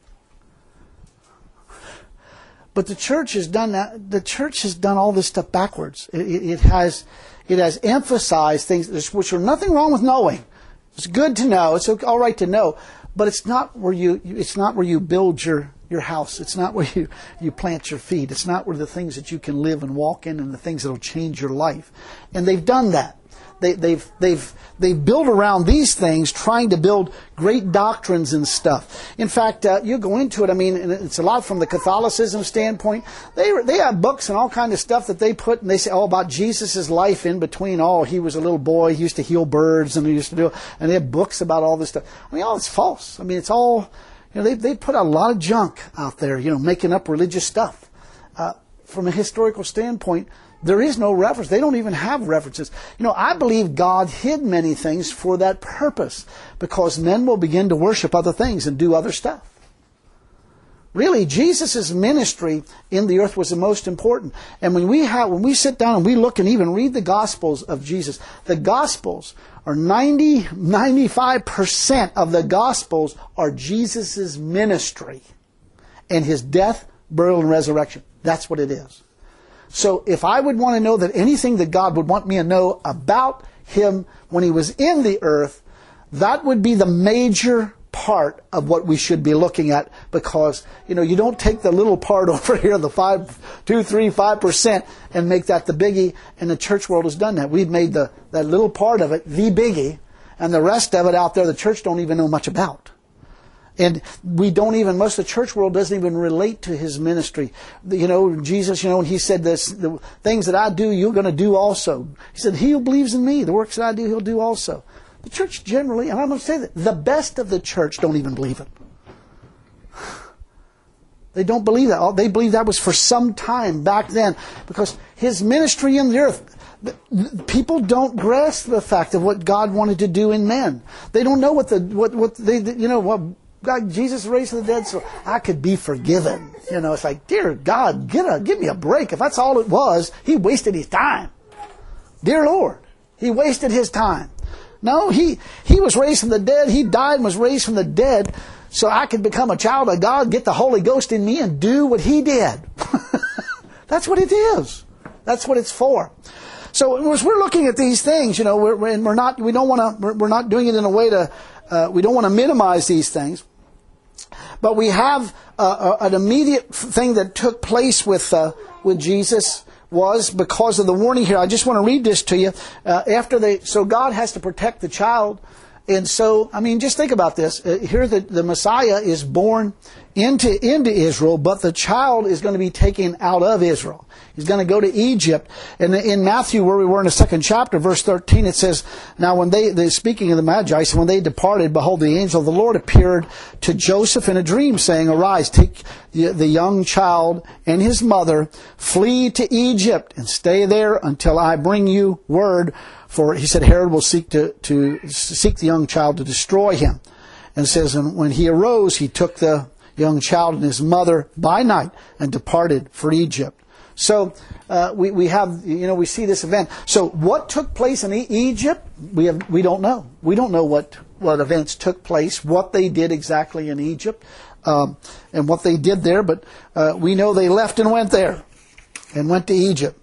But the church has done that. The church has done all this stuff backwards. It has emphasized things which are nothing wrong with knowing. It's good to know. It's all right to know. But it's not where you build your house. It's not where you plant your feet. It's not where the things that you can live and walk in and the things that will change your life. And they've done that. They've built around these things, trying to build great doctrines and stuff. In fact, you go into it. I mean, it's a lot from the Catholicism standpoint. They have books and all kind of stuff that they put, and they say, about Jesus' life in between. Oh, he was a little boy. He used to heal birds, and he used to do. And they have books about all this stuff. I mean, all it's false. I mean, it's all. You know, they put a lot of junk out there. You know, making up religious stuff. From a historical standpoint, there is no reference. They don't even have references. You know, I believe God hid many things for that purpose, because men will begin to worship other things and do other stuff. Really, Jesus' ministry in the earth was the most important. And when we sit down and we look and even read the Gospels of Jesus, the Gospels are 95% of the Gospels are Jesus' ministry and his death, burial, and resurrection. That's what it is. So if I would want to know that anything that God would want me to know about him when he was in the earth, that would be the major part of what we should be looking at, because, you know, you don't take the little part over here, the 5% and make that the biggie, and the church world has done that. We've made that little part of it the biggie, and the rest of it out there the church don't even know much about. And most of the church world doesn't even relate to his ministry. You know, Jesus, you know, when he said this, the things that I do, you're going to do also. He said, he who believes in me, the works that I do, he'll do also. The church generally, and I'm going to say that, the best of the church don't even believe it. They don't believe that. They believe that was for some time back then, because his ministry in the earth, People don't grasp the fact of what God wanted to do in men. They don't know what God, Jesus raised from the dead so I could be forgiven. It's like, dear God, give me a break. If that's all it was, He wasted His time. Dear Lord, He wasted His time. No, He was raised from the dead. He died and was raised from the dead so I could become a child of God, get the Holy Ghost in me, and do what He did. That's what it is. That's what it's for. So as we're looking at these things, we're not doing it in a way to, we don't want to minimize these things. But we have an immediate thing that took place with Jesus was because of the warning here. I just want to read this to you. So God has to protect the child. And so, just think about this. Here the Messiah is born into Israel, but the child is going to be taken out of Israel. He's going to go to Egypt. And in Matthew, where we were in the 2nd chapter, verse 13, it says, now when they speaking of the Magi, so when they departed, behold, the angel of the Lord appeared to Joseph in a dream, saying, arise, take the young child and his mother, flee to Egypt, and stay there until I bring you word. For he said, Herod will seek to seek the young child to destroy him. And it says, and when he arose, he took the young child and his mother by night and departed for Egypt. So we see this event. So what took place in Egypt? We don't know. We don't know what events took place, what they did exactly in Egypt, and what they did there. But we know they left and went there, and went to Egypt.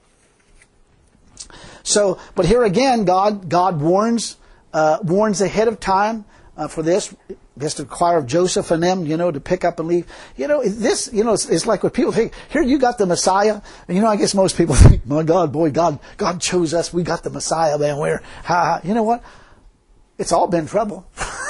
So, but here again, God warns ahead of time for this. Just to inquire of Joseph and them, to pick up and leave. It's like what people think. Here you got the Messiah. And, I guess most people think, my God, boy, God chose us. We got the Messiah, man. You know what? It's all been trouble.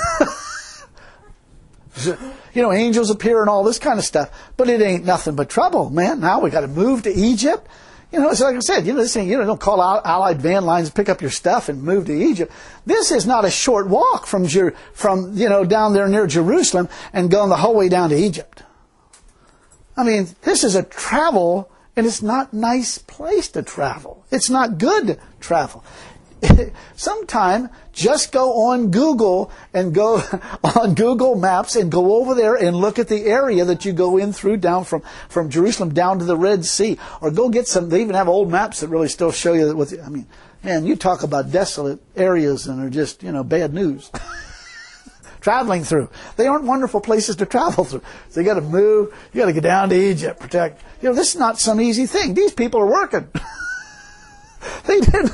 Angels appear and all this kind of stuff. But it ain't nothing but trouble, man. Now we got to move to Egypt. It's like I said, this thing, don't call out Allied van lines, pick up your stuff and move to Egypt. This is not a short walk from down there near Jerusalem and going the whole way down to Egypt. This is a travel, and it's not a nice place to travel. It's not good to travel. Sometime just go on Google and go on Google Maps and go over there and look at the area that you go in through down from Jerusalem down to the Red Sea. Or go get some, they even have old maps that really still show you that man, you talk about desolate areas and are just, bad news. Traveling through. They aren't wonderful places to travel through. So you got to move, you got to get down to Egypt, protect. This is not some easy thing. These people are working. They didn't.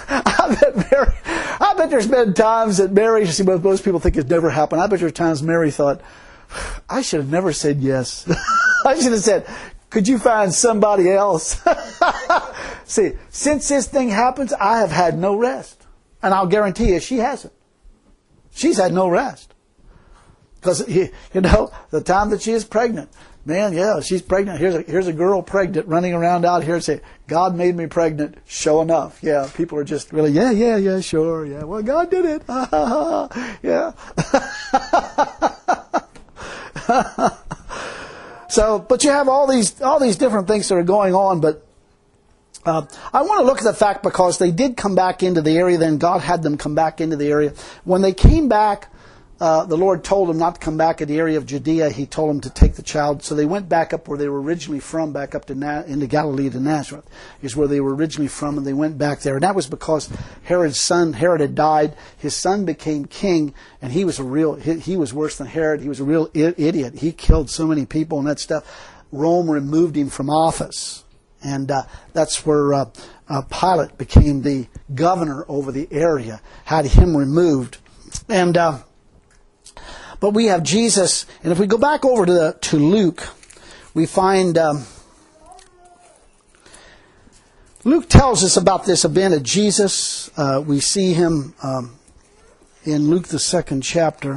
I bet there's been times that Mary, most people think it's never happened. I bet there's times Mary thought, I should have never said yes. I should have said, could you find somebody else? See, since this thing happens, I have had no rest. And I'll guarantee you, she hasn't. She's had no rest. Because, the time that she is pregnant, man, yeah, she's pregnant. Here's a girl pregnant running around out here and saying, God made me pregnant. Sure enough. Yeah, people are just really, yeah, sure. Yeah, well, God did it. Yeah. So, but you have all these different things that are going on. But I want to look at the fact because they did come back into the area. Then God had them come back into the area. When they came back, the Lord told them not to come back in the area of Judea. He told them to take the child. So they went back up where they were originally from, back up to into Galilee to Nazareth, is where they were originally from, and they went back there. And that was because Herod had died. His son became king, and he was worse than Herod. He was a real idiot. He killed so many people and that stuff. Rome removed him from office. And that's where Pilate became the governor over the area, had him removed. And but we have Jesus, and if we go back over to Luke, we find Luke tells us about this event of Jesus. We see him in Luke the 2nd chapter.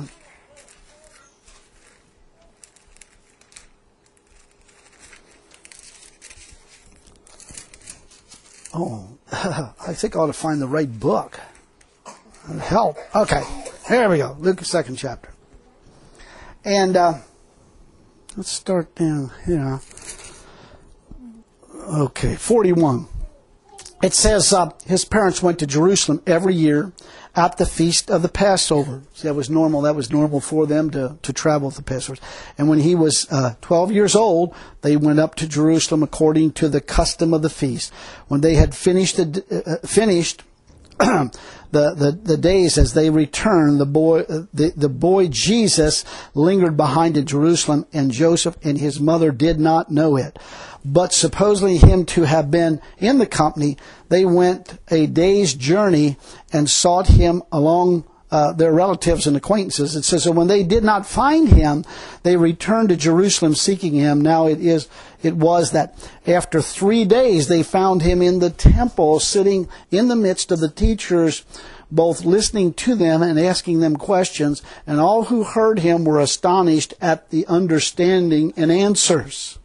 Oh, I think I ought to find the right book. Help. Okay, here we go. Luke the 2nd chapter. And let's start down here. Okay, 41. it says his parents went to Jerusalem every year at the feast of the Passover. So that was normal. That was normal for them to travel at the Passover. And when he was 12 years old, they went up to Jerusalem according to the custom of the feast. When they had finished the days as they returned, the boy Jesus lingered behind in Jerusalem, and Joseph and his mother did not know it. But supposing him to have been in the company, they went a day's journey and sought him along their relatives and acquaintances. It says, so when they did not find him, they returned to Jerusalem seeking him. Now it was that after 3 days they found him in the temple, sitting in the midst of the teachers, both listening to them and asking them questions. And all who heard him were astonished at the understanding and answers.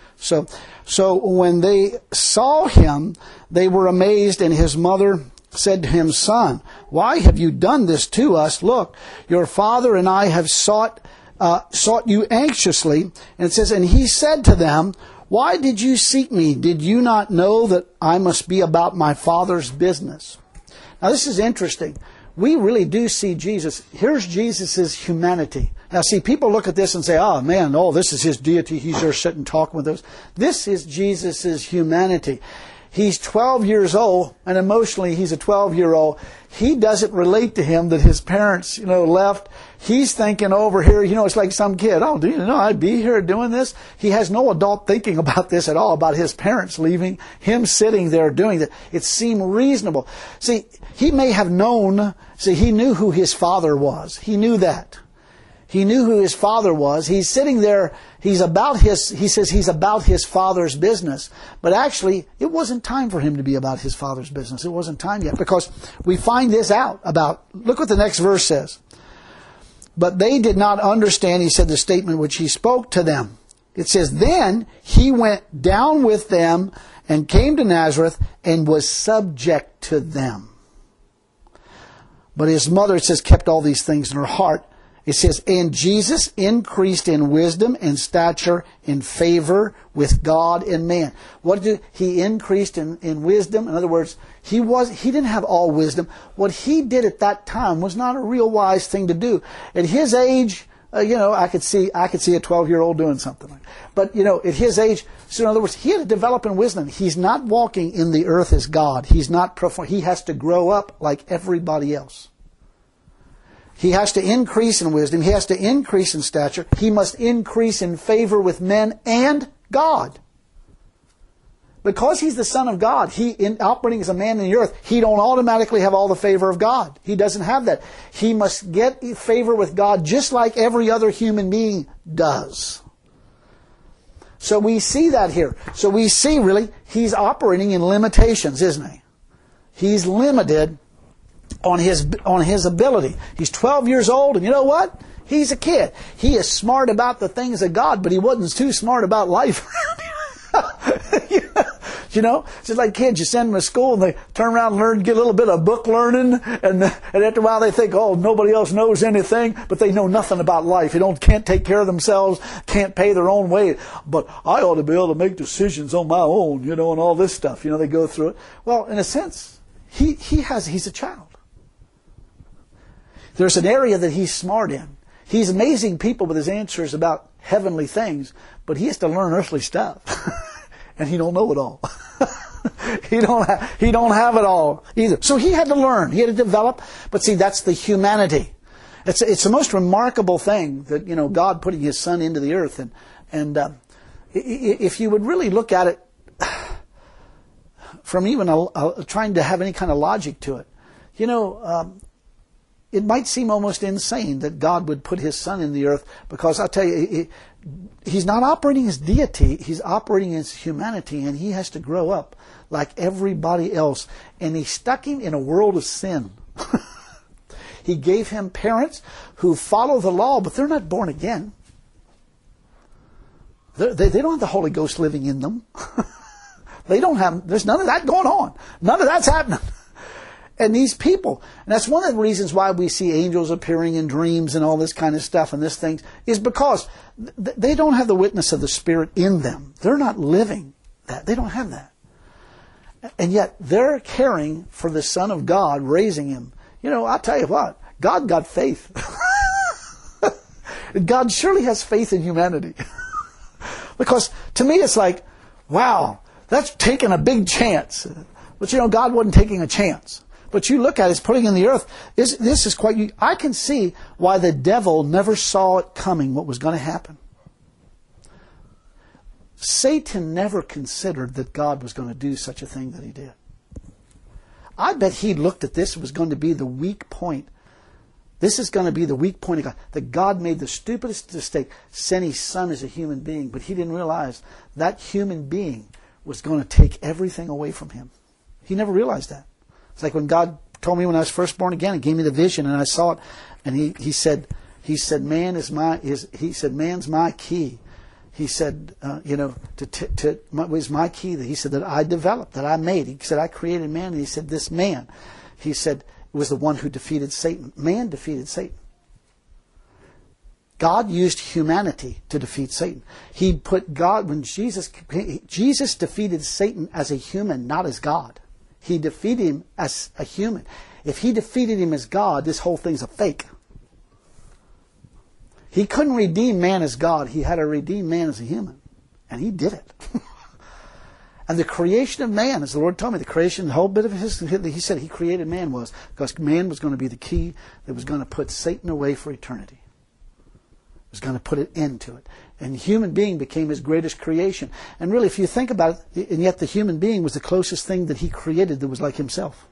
So when they saw him, they were amazed, and his mother said to him, Son, why have you done this to us? Look, your father and I have sought you anxiously. And it says, and he said to them, why did you seek me? Did you not know that I must be about my Father's business? Now this is interesting. We really do see Jesus. Here's Jesus' humanity. Now see, people look at this and say, oh man, this is his deity. He's there sitting talking with us. This is Jesus' humanity. He's 12 years old, and emotionally he's a 12-year-old. He doesn't relate to him that his parents, left. He's thinking over here, it's like some kid. Oh, do you know I'd be here doing this? He has no adult thinking about this at all, about his parents leaving, him sitting there doing that. It seemed reasonable. See, he may have known, he knew who his father was. He knew that. He knew who his father was. He's sitting there. He says he's about his father's business. But actually, it wasn't time for him to be about his father's business. It wasn't time yet, because we find this out about, look what the next verse says. But they did not understand, he said, the statement which he spoke to them. It says, then he went down with them and came to Nazareth and was subject to them. But his mother, it says, kept all these things in her heart. It says, and Jesus increased in wisdom and stature, in favor with God and man. He increased in wisdom? In other words, he didn't have all wisdom. What he did at that time was not a real wise thing to do. At his age, I could see a 12-year-old doing something like that. But, at his age, so in other words, he had to develop in wisdom. He's not walking in the earth as God. He has to grow up like everybody else. He has to increase in wisdom. He has to increase in stature. He must increase in favor with men and God. Because he's the Son of God, operating as a man in the earth, he don't automatically have all the favor of God. He doesn't have that. He must get favor with God just like every other human being does. So we see that here. So we see, really, he's operating in limitations, isn't he? He's limited on his ability. He's 12 years old, and you know what? He's a kid. He is smart about the things of God, but he wasn't too smart about life around him. It's just like kids, you send them to school and they turn around and learn, get a little bit of book learning, and after a while they think, nobody else knows anything, but they know nothing about life. They can't take care of themselves, can't pay their own way, but I ought to be able to make decisions on my own, and all this stuff. They go through it. Well, in a sense, he's a child. There's an area that he's smart in. He's amazing people with his answers about heavenly things, but he has to learn earthly stuff. And he don't know it all. He don't have it all either. So he had to learn. He had to develop. But see, that's the humanity. It's the most remarkable thing that, God putting his Son into the earth. And if you would really look at it from even trying to have any kind of logic to it, it might seem almost insane that God would put his Son in the earth, because I'll tell you, he's not operating as deity, he's operating as humanity, and he has to grow up like everybody else. And he stuck him in a world of sin. He gave him parents who follow the law, but they're not born again. They don't have the Holy Ghost living in them. There's none of that going on. None of that's happening. And these people, and that's one of the reasons why we see angels appearing in dreams and all this kind of stuff and this thing, is because they don't have the witness of the Spirit in them. They're not living that. They don't have that. And yet they're caring for the Son of God, raising him. You know, I'll tell you what, God got faith. God surely has faith in humanity. Because to me it's like, wow, that's taking a big chance. But you know, God wasn't taking a chance. But you look at it, it's putting in the earth. This is quite... I can see why the devil never saw it coming, what was going to happen. Satan never considered that God was going to do such a thing that he did. I bet he looked at this was going to be the weak point. This is going to be the weak point of God. That God made the stupidest mistake, sent his Son as a human being, but he didn't realize that human being was going to take everything away from him. He never realized that. It's like when God told me when I was first born again, He gave me the vision and I saw it, and He said, man's my key. He said, was my key that He said that I developed, that I made. He said, I created man, and He said, this man, He said, was the one who defeated Satan. Man defeated Satan. God used humanity to defeat Satan. He put God, when Jesus defeated Satan as a human, not as God. He defeated him as a human. If He defeated him as God, this whole thing's a fake. He couldn't redeem man as God. He had to redeem man as a human. And He did it. And the creation of man, as the Lord told me, the creation, the whole bit of His, He said He created man was, because man was going to be the key that was going to put Satan away for eternity. It was going to put an end to it. And the human being became His greatest creation. And really, if you think about it, and yet the human being was the closest thing that He created that was like Himself.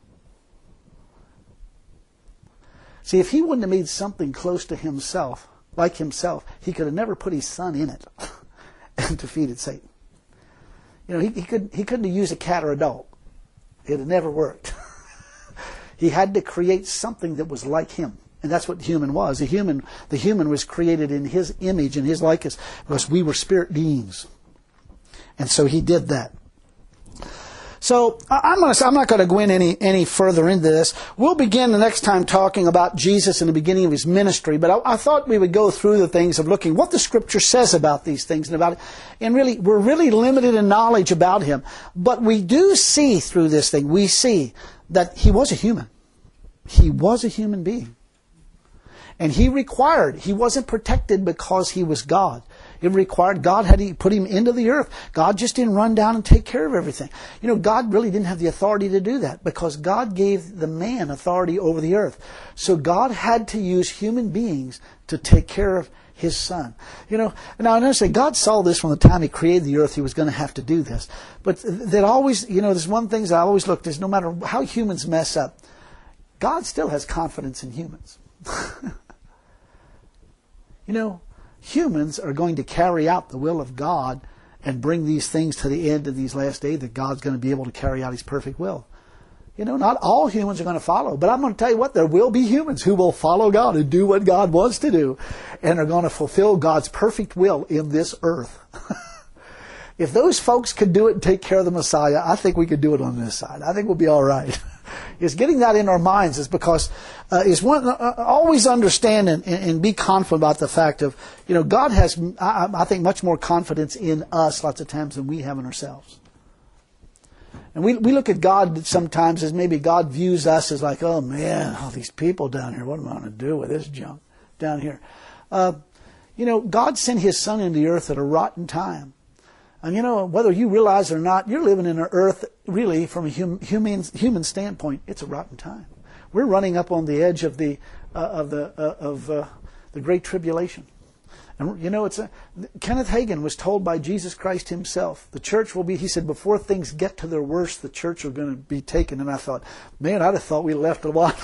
See, if He wouldn't have made something close to Himself, like Himself, He could have never put His Son in it and defeated Satan. You know, he couldn't have used a cat or a dog. It would have never worked. He had to create something that was like Him. And that's what the human was. The human was created in His image and His likeness, because we were spirit beings. And so He did that. So I'm not going to go in any further into this. We'll begin the next time talking about Jesus in the beginning of His ministry. But I thought we would go through the things of looking what the Scripture says about these things and about it. And really, we're really limited in knowledge about Him. But we do see through this thing, we see that He was a human. He was a human being. And He wasn't protected because He was God. It required, God had to put Him into the earth. God just didn't run down and take care of everything. You know, God really didn't have the authority to do that, because God gave the man authority over the earth. So God had to use human beings to take care of His Son. You know, now I understand God saw this from the time He created the earth. He was going to have to do this. But that always, you know, there's one thing I always looked is no matter how humans mess up, God still has confidence in humans. You know, humans are going to carry out the will of God and bring these things to the end of these last days, that God's going to be able to carry out His perfect will. You know, not all humans are going to follow, but I'm going to tell you what, there will be humans who will follow God and do what God wants to do, and are going to fulfill God's perfect will in this earth. If those folks could do it and take care of the Messiah, I think we could do it on this side. I think we'll be all right. Is getting that in our minds is because always understand and be confident about the fact of, you know, God has, I think, much more confidence in us lots of times than we have in ourselves. And we look at God sometimes as maybe God views us as like, oh man, all these people down here, what am I going to do with this junk down here? You know, God sent His Son into the earth at a rotten time. And you know, whether you realize it or not, you're living in an earth, really, from a human standpoint, it's a rotten time. We're running up on the edge of the Great Tribulation. And you know, Kenneth Hagin was told by Jesus Christ Himself, the church will be, he said, before things get to their worst, the church are going to be taken. And I thought, man, I'd have thought we left a while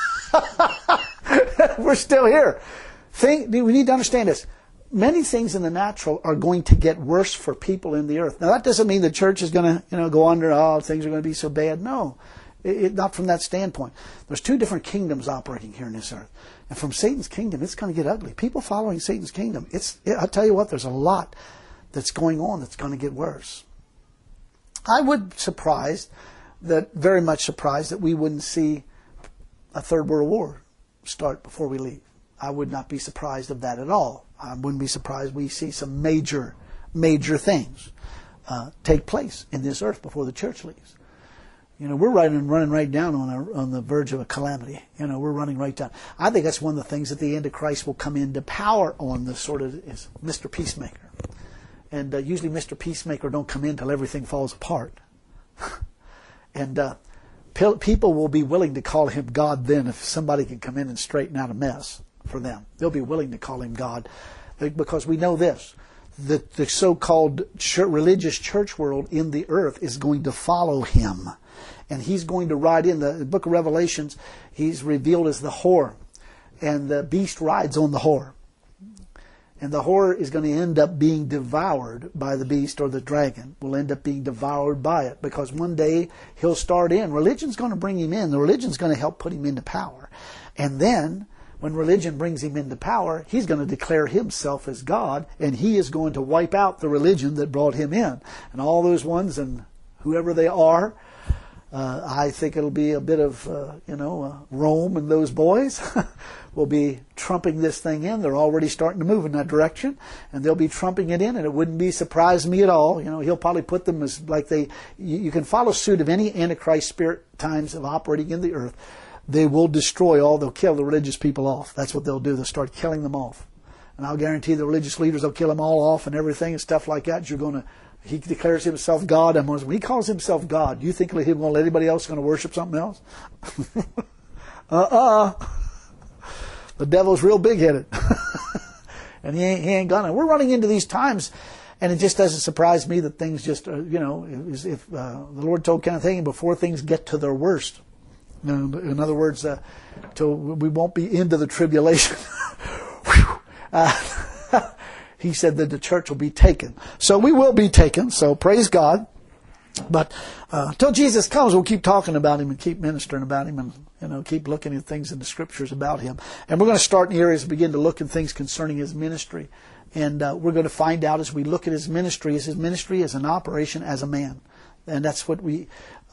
ago. We're still here. We need to understand this. Many things in the natural are going to get worse for people in the earth. Now, that doesn't mean the church is going to, you know, go under, oh, things are going to be so bad. No, not from that standpoint. There's two different kingdoms operating here in this earth. And from Satan's kingdom, it's going to get ugly. People following Satan's kingdom, I'll tell you what, there's a lot that's going on that's going to get worse. I would very much surprised that we wouldn't see a third world war start before we leave. I would not be surprised of that at all. I wouldn't be surprised we see some major things take place in this earth before the church leaves. We're running right down on the verge of a calamity. We're running right down. I think that's one of the things that the Antichrist will come into power on. The sort of is Mr. Peacemaker, and usually Mr. Peacemaker don't come in till everything falls apart, and people will be willing to call him God then if somebody can come in and straighten out a mess for them. They'll be willing to call him God because we know this. That the so-called religious church world in the earth is going to follow him. And he's going to ride in. The book of Revelations, he's revealed as the whore. And the beast rides on the whore. And the whore is going to end up being devoured by the beast, or the dragon will end up being devoured by it. Because one day he'll start in. Religion's going to bring him in. The religion's going to help put him into power. And then, when religion brings him into power, he's going to declare himself as God, and he is going to wipe out the religion that brought him in. And all those ones, and whoever they are, I think it'll be a bit of, Rome and those boys will be trumping this thing in. They're already starting to move in that direction, and they'll be trumping it in, and it wouldn't be surprising me at all. He'll probably put them as like you can follow suit of any Antichrist spirit times of operating in the earth. They will destroy they'll kill the religious people off. That's what they'll do. They'll start killing them off. And I'll guarantee the religious leaders will kill them all off and everything and stuff like that. He declares himself God. And when he calls himself God, you think he's going to let anybody else going to worship something else? The devil's real big-headed. And he ain't gonna. We're running into these times, and it just doesn't surprise me that things just, if the Lord told Kenneth Hagin, before things get to their worst. In other words, till we won't be into the tribulation. He said that the church will be taken. So we will be taken, so praise God. But till Jesus comes, we'll keep talking about him and keep ministering about him and keep looking at things in the scriptures about him. And we're going to start in the areas, begin to look at things concerning his ministry. And we're going to find out as we look at his ministry as an operation as a man. And that's what we...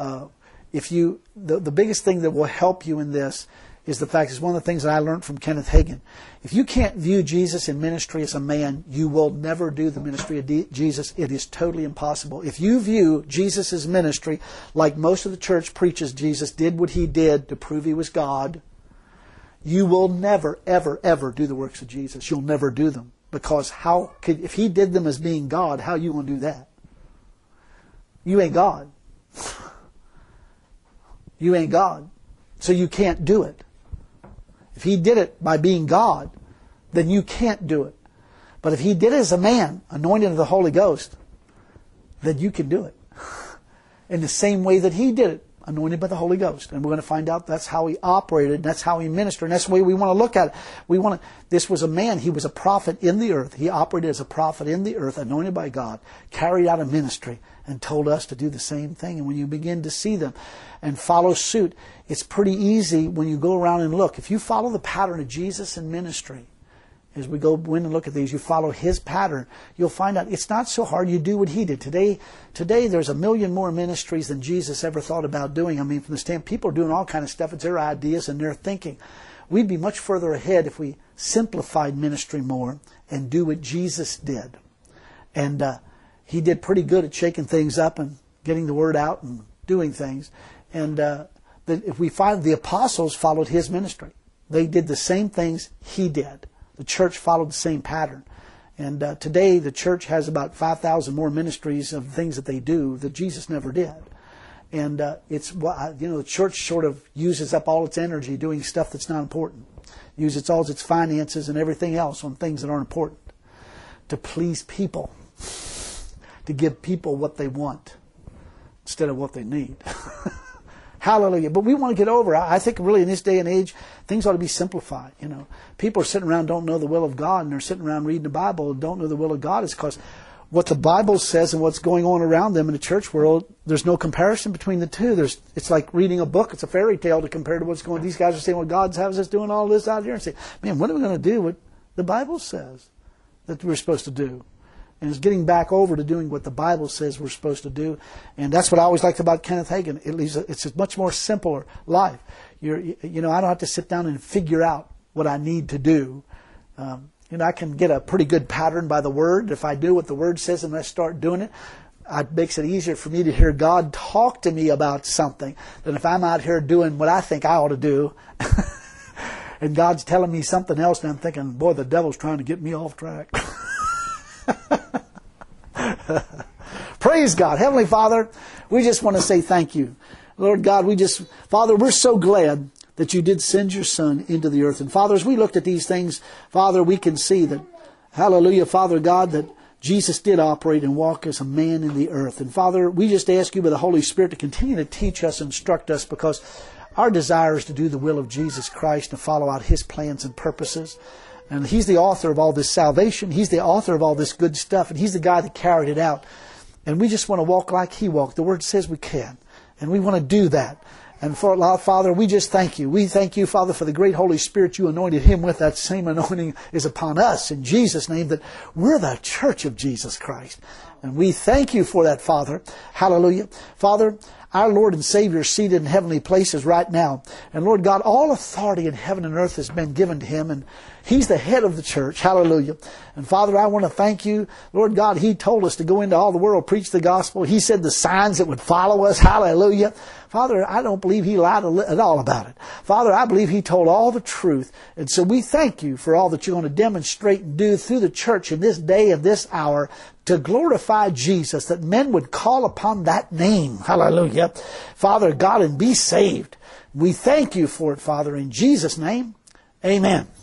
the biggest thing that will help you in this is the fact, is one of the things that I learned from Kenneth Hagin. If you can't view Jesus in ministry as a man, you will never do the ministry of Jesus. It is totally impossible. If you view Jesus' ministry like most of the church preaches Jesus did what he did to prove he was God, you will never, ever, ever do the works of Jesus. You'll never do them. Because if he did them as being God, how are you going to do that? You ain't God. You ain't God. So you can't do it. If he did it by being God, then you can't do it. But if he did it as a man, anointed of the Holy Ghost, then you can do it. In the same way that he did it, anointed by the Holy Ghost. And we're going to find out that's how he operated, and that's how he ministered, and that's the way we want to look at it. This was a man, he was a prophet in the earth. He operated as a prophet in the earth, anointed by God, carried out a ministry, and told us to do the same thing. And when you begin to see them and follow suit, it's pretty easy when you go around and look. If you follow the pattern of Jesus in ministry, as we go in and look at these, you follow his pattern, you'll find out it's not so hard. You do what he did. Today there's 1 million more ministries than Jesus ever thought about doing. I mean, from the standpoint, people are doing all kind of stuff. It's their ideas and their thinking. We'd be much further ahead if we simplified ministry more and do what Jesus did. And he did pretty good at shaking things up and getting the word out and doing things. And if we find the apostles followed his ministry, they did the same things he did. The church followed the same pattern. And today the church has about 5,000 more ministries of things that they do that Jesus never did. And the church sort of uses up all its energy doing stuff that's not important. Uses all its finances and everything else on things that aren't important. To please people. To give people what they want instead of what they need. Hallelujah. But we want to get over. I think really in this day and age, things ought to be simplified. People are sitting around, don't know the will of God, and they're sitting around reading the Bible and don't know the will of God. Is because what the Bible says and what's going on around them in the church world, there's no comparison between the two. It's like reading a book. It's a fairy tale to compare to what's going on. These guys are saying, well, God has us doing all this out here. And say, man, what are we going to do what the Bible says that we're supposed to do? And it's getting back over to doing what the Bible says we're supposed to do. And that's what I always liked about Kenneth Hagin. It's a much more simpler life. I don't have to sit down and figure out what I need to do. I can get a pretty good pattern by the Word. If I do what the Word says and I start doing it, it makes it easier for me to hear God talk to me about something than if I'm out here doing what I think I ought to do. And God's telling me something else, and I'm thinking, boy, the devil's trying to get me off track. Praise God. Heavenly Father, we just want to say thank you. Lord God, Father, we're so glad that you did send your Son into the earth. And Father, as we looked at these things, Father, we can see that, hallelujah, Father God, that Jesus did operate and walk as a man in the earth. And Father, we just ask you by the Holy Spirit to continue to teach us, instruct us, because our desire is to do the will of Jesus Christ, to follow out His plans and purposes. And He's the author of all this salvation. He's the author of all this good stuff. And He's the guy that carried it out. And we just want to walk like He walked. The Word says we can. And we want to do that. And Father, we just thank you. We thank you, Father, for the great Holy Spirit you anointed Him with. That same anointing is upon us in Jesus' name, that we're the church of Jesus Christ. And we thank you for that, Father. Hallelujah. Father, our Lord and Savior is seated in heavenly places right now. And Lord God, all authority in heaven and earth has been given to Him. And He's the head of the church. Hallelujah. And Father, I want to thank you. Lord God, He told us to go into all the world, preach the gospel. He said the signs that would follow us. Hallelujah. Father, I don't believe He lied at all about it. Father, I believe He told all the truth. And so we thank you for all that you're going to demonstrate and do through the church in this day and this hour to glorify Jesus, that men would call upon that name. Hallelujah. Father God, and be saved. We thank you for it, Father, in Jesus' name. Amen.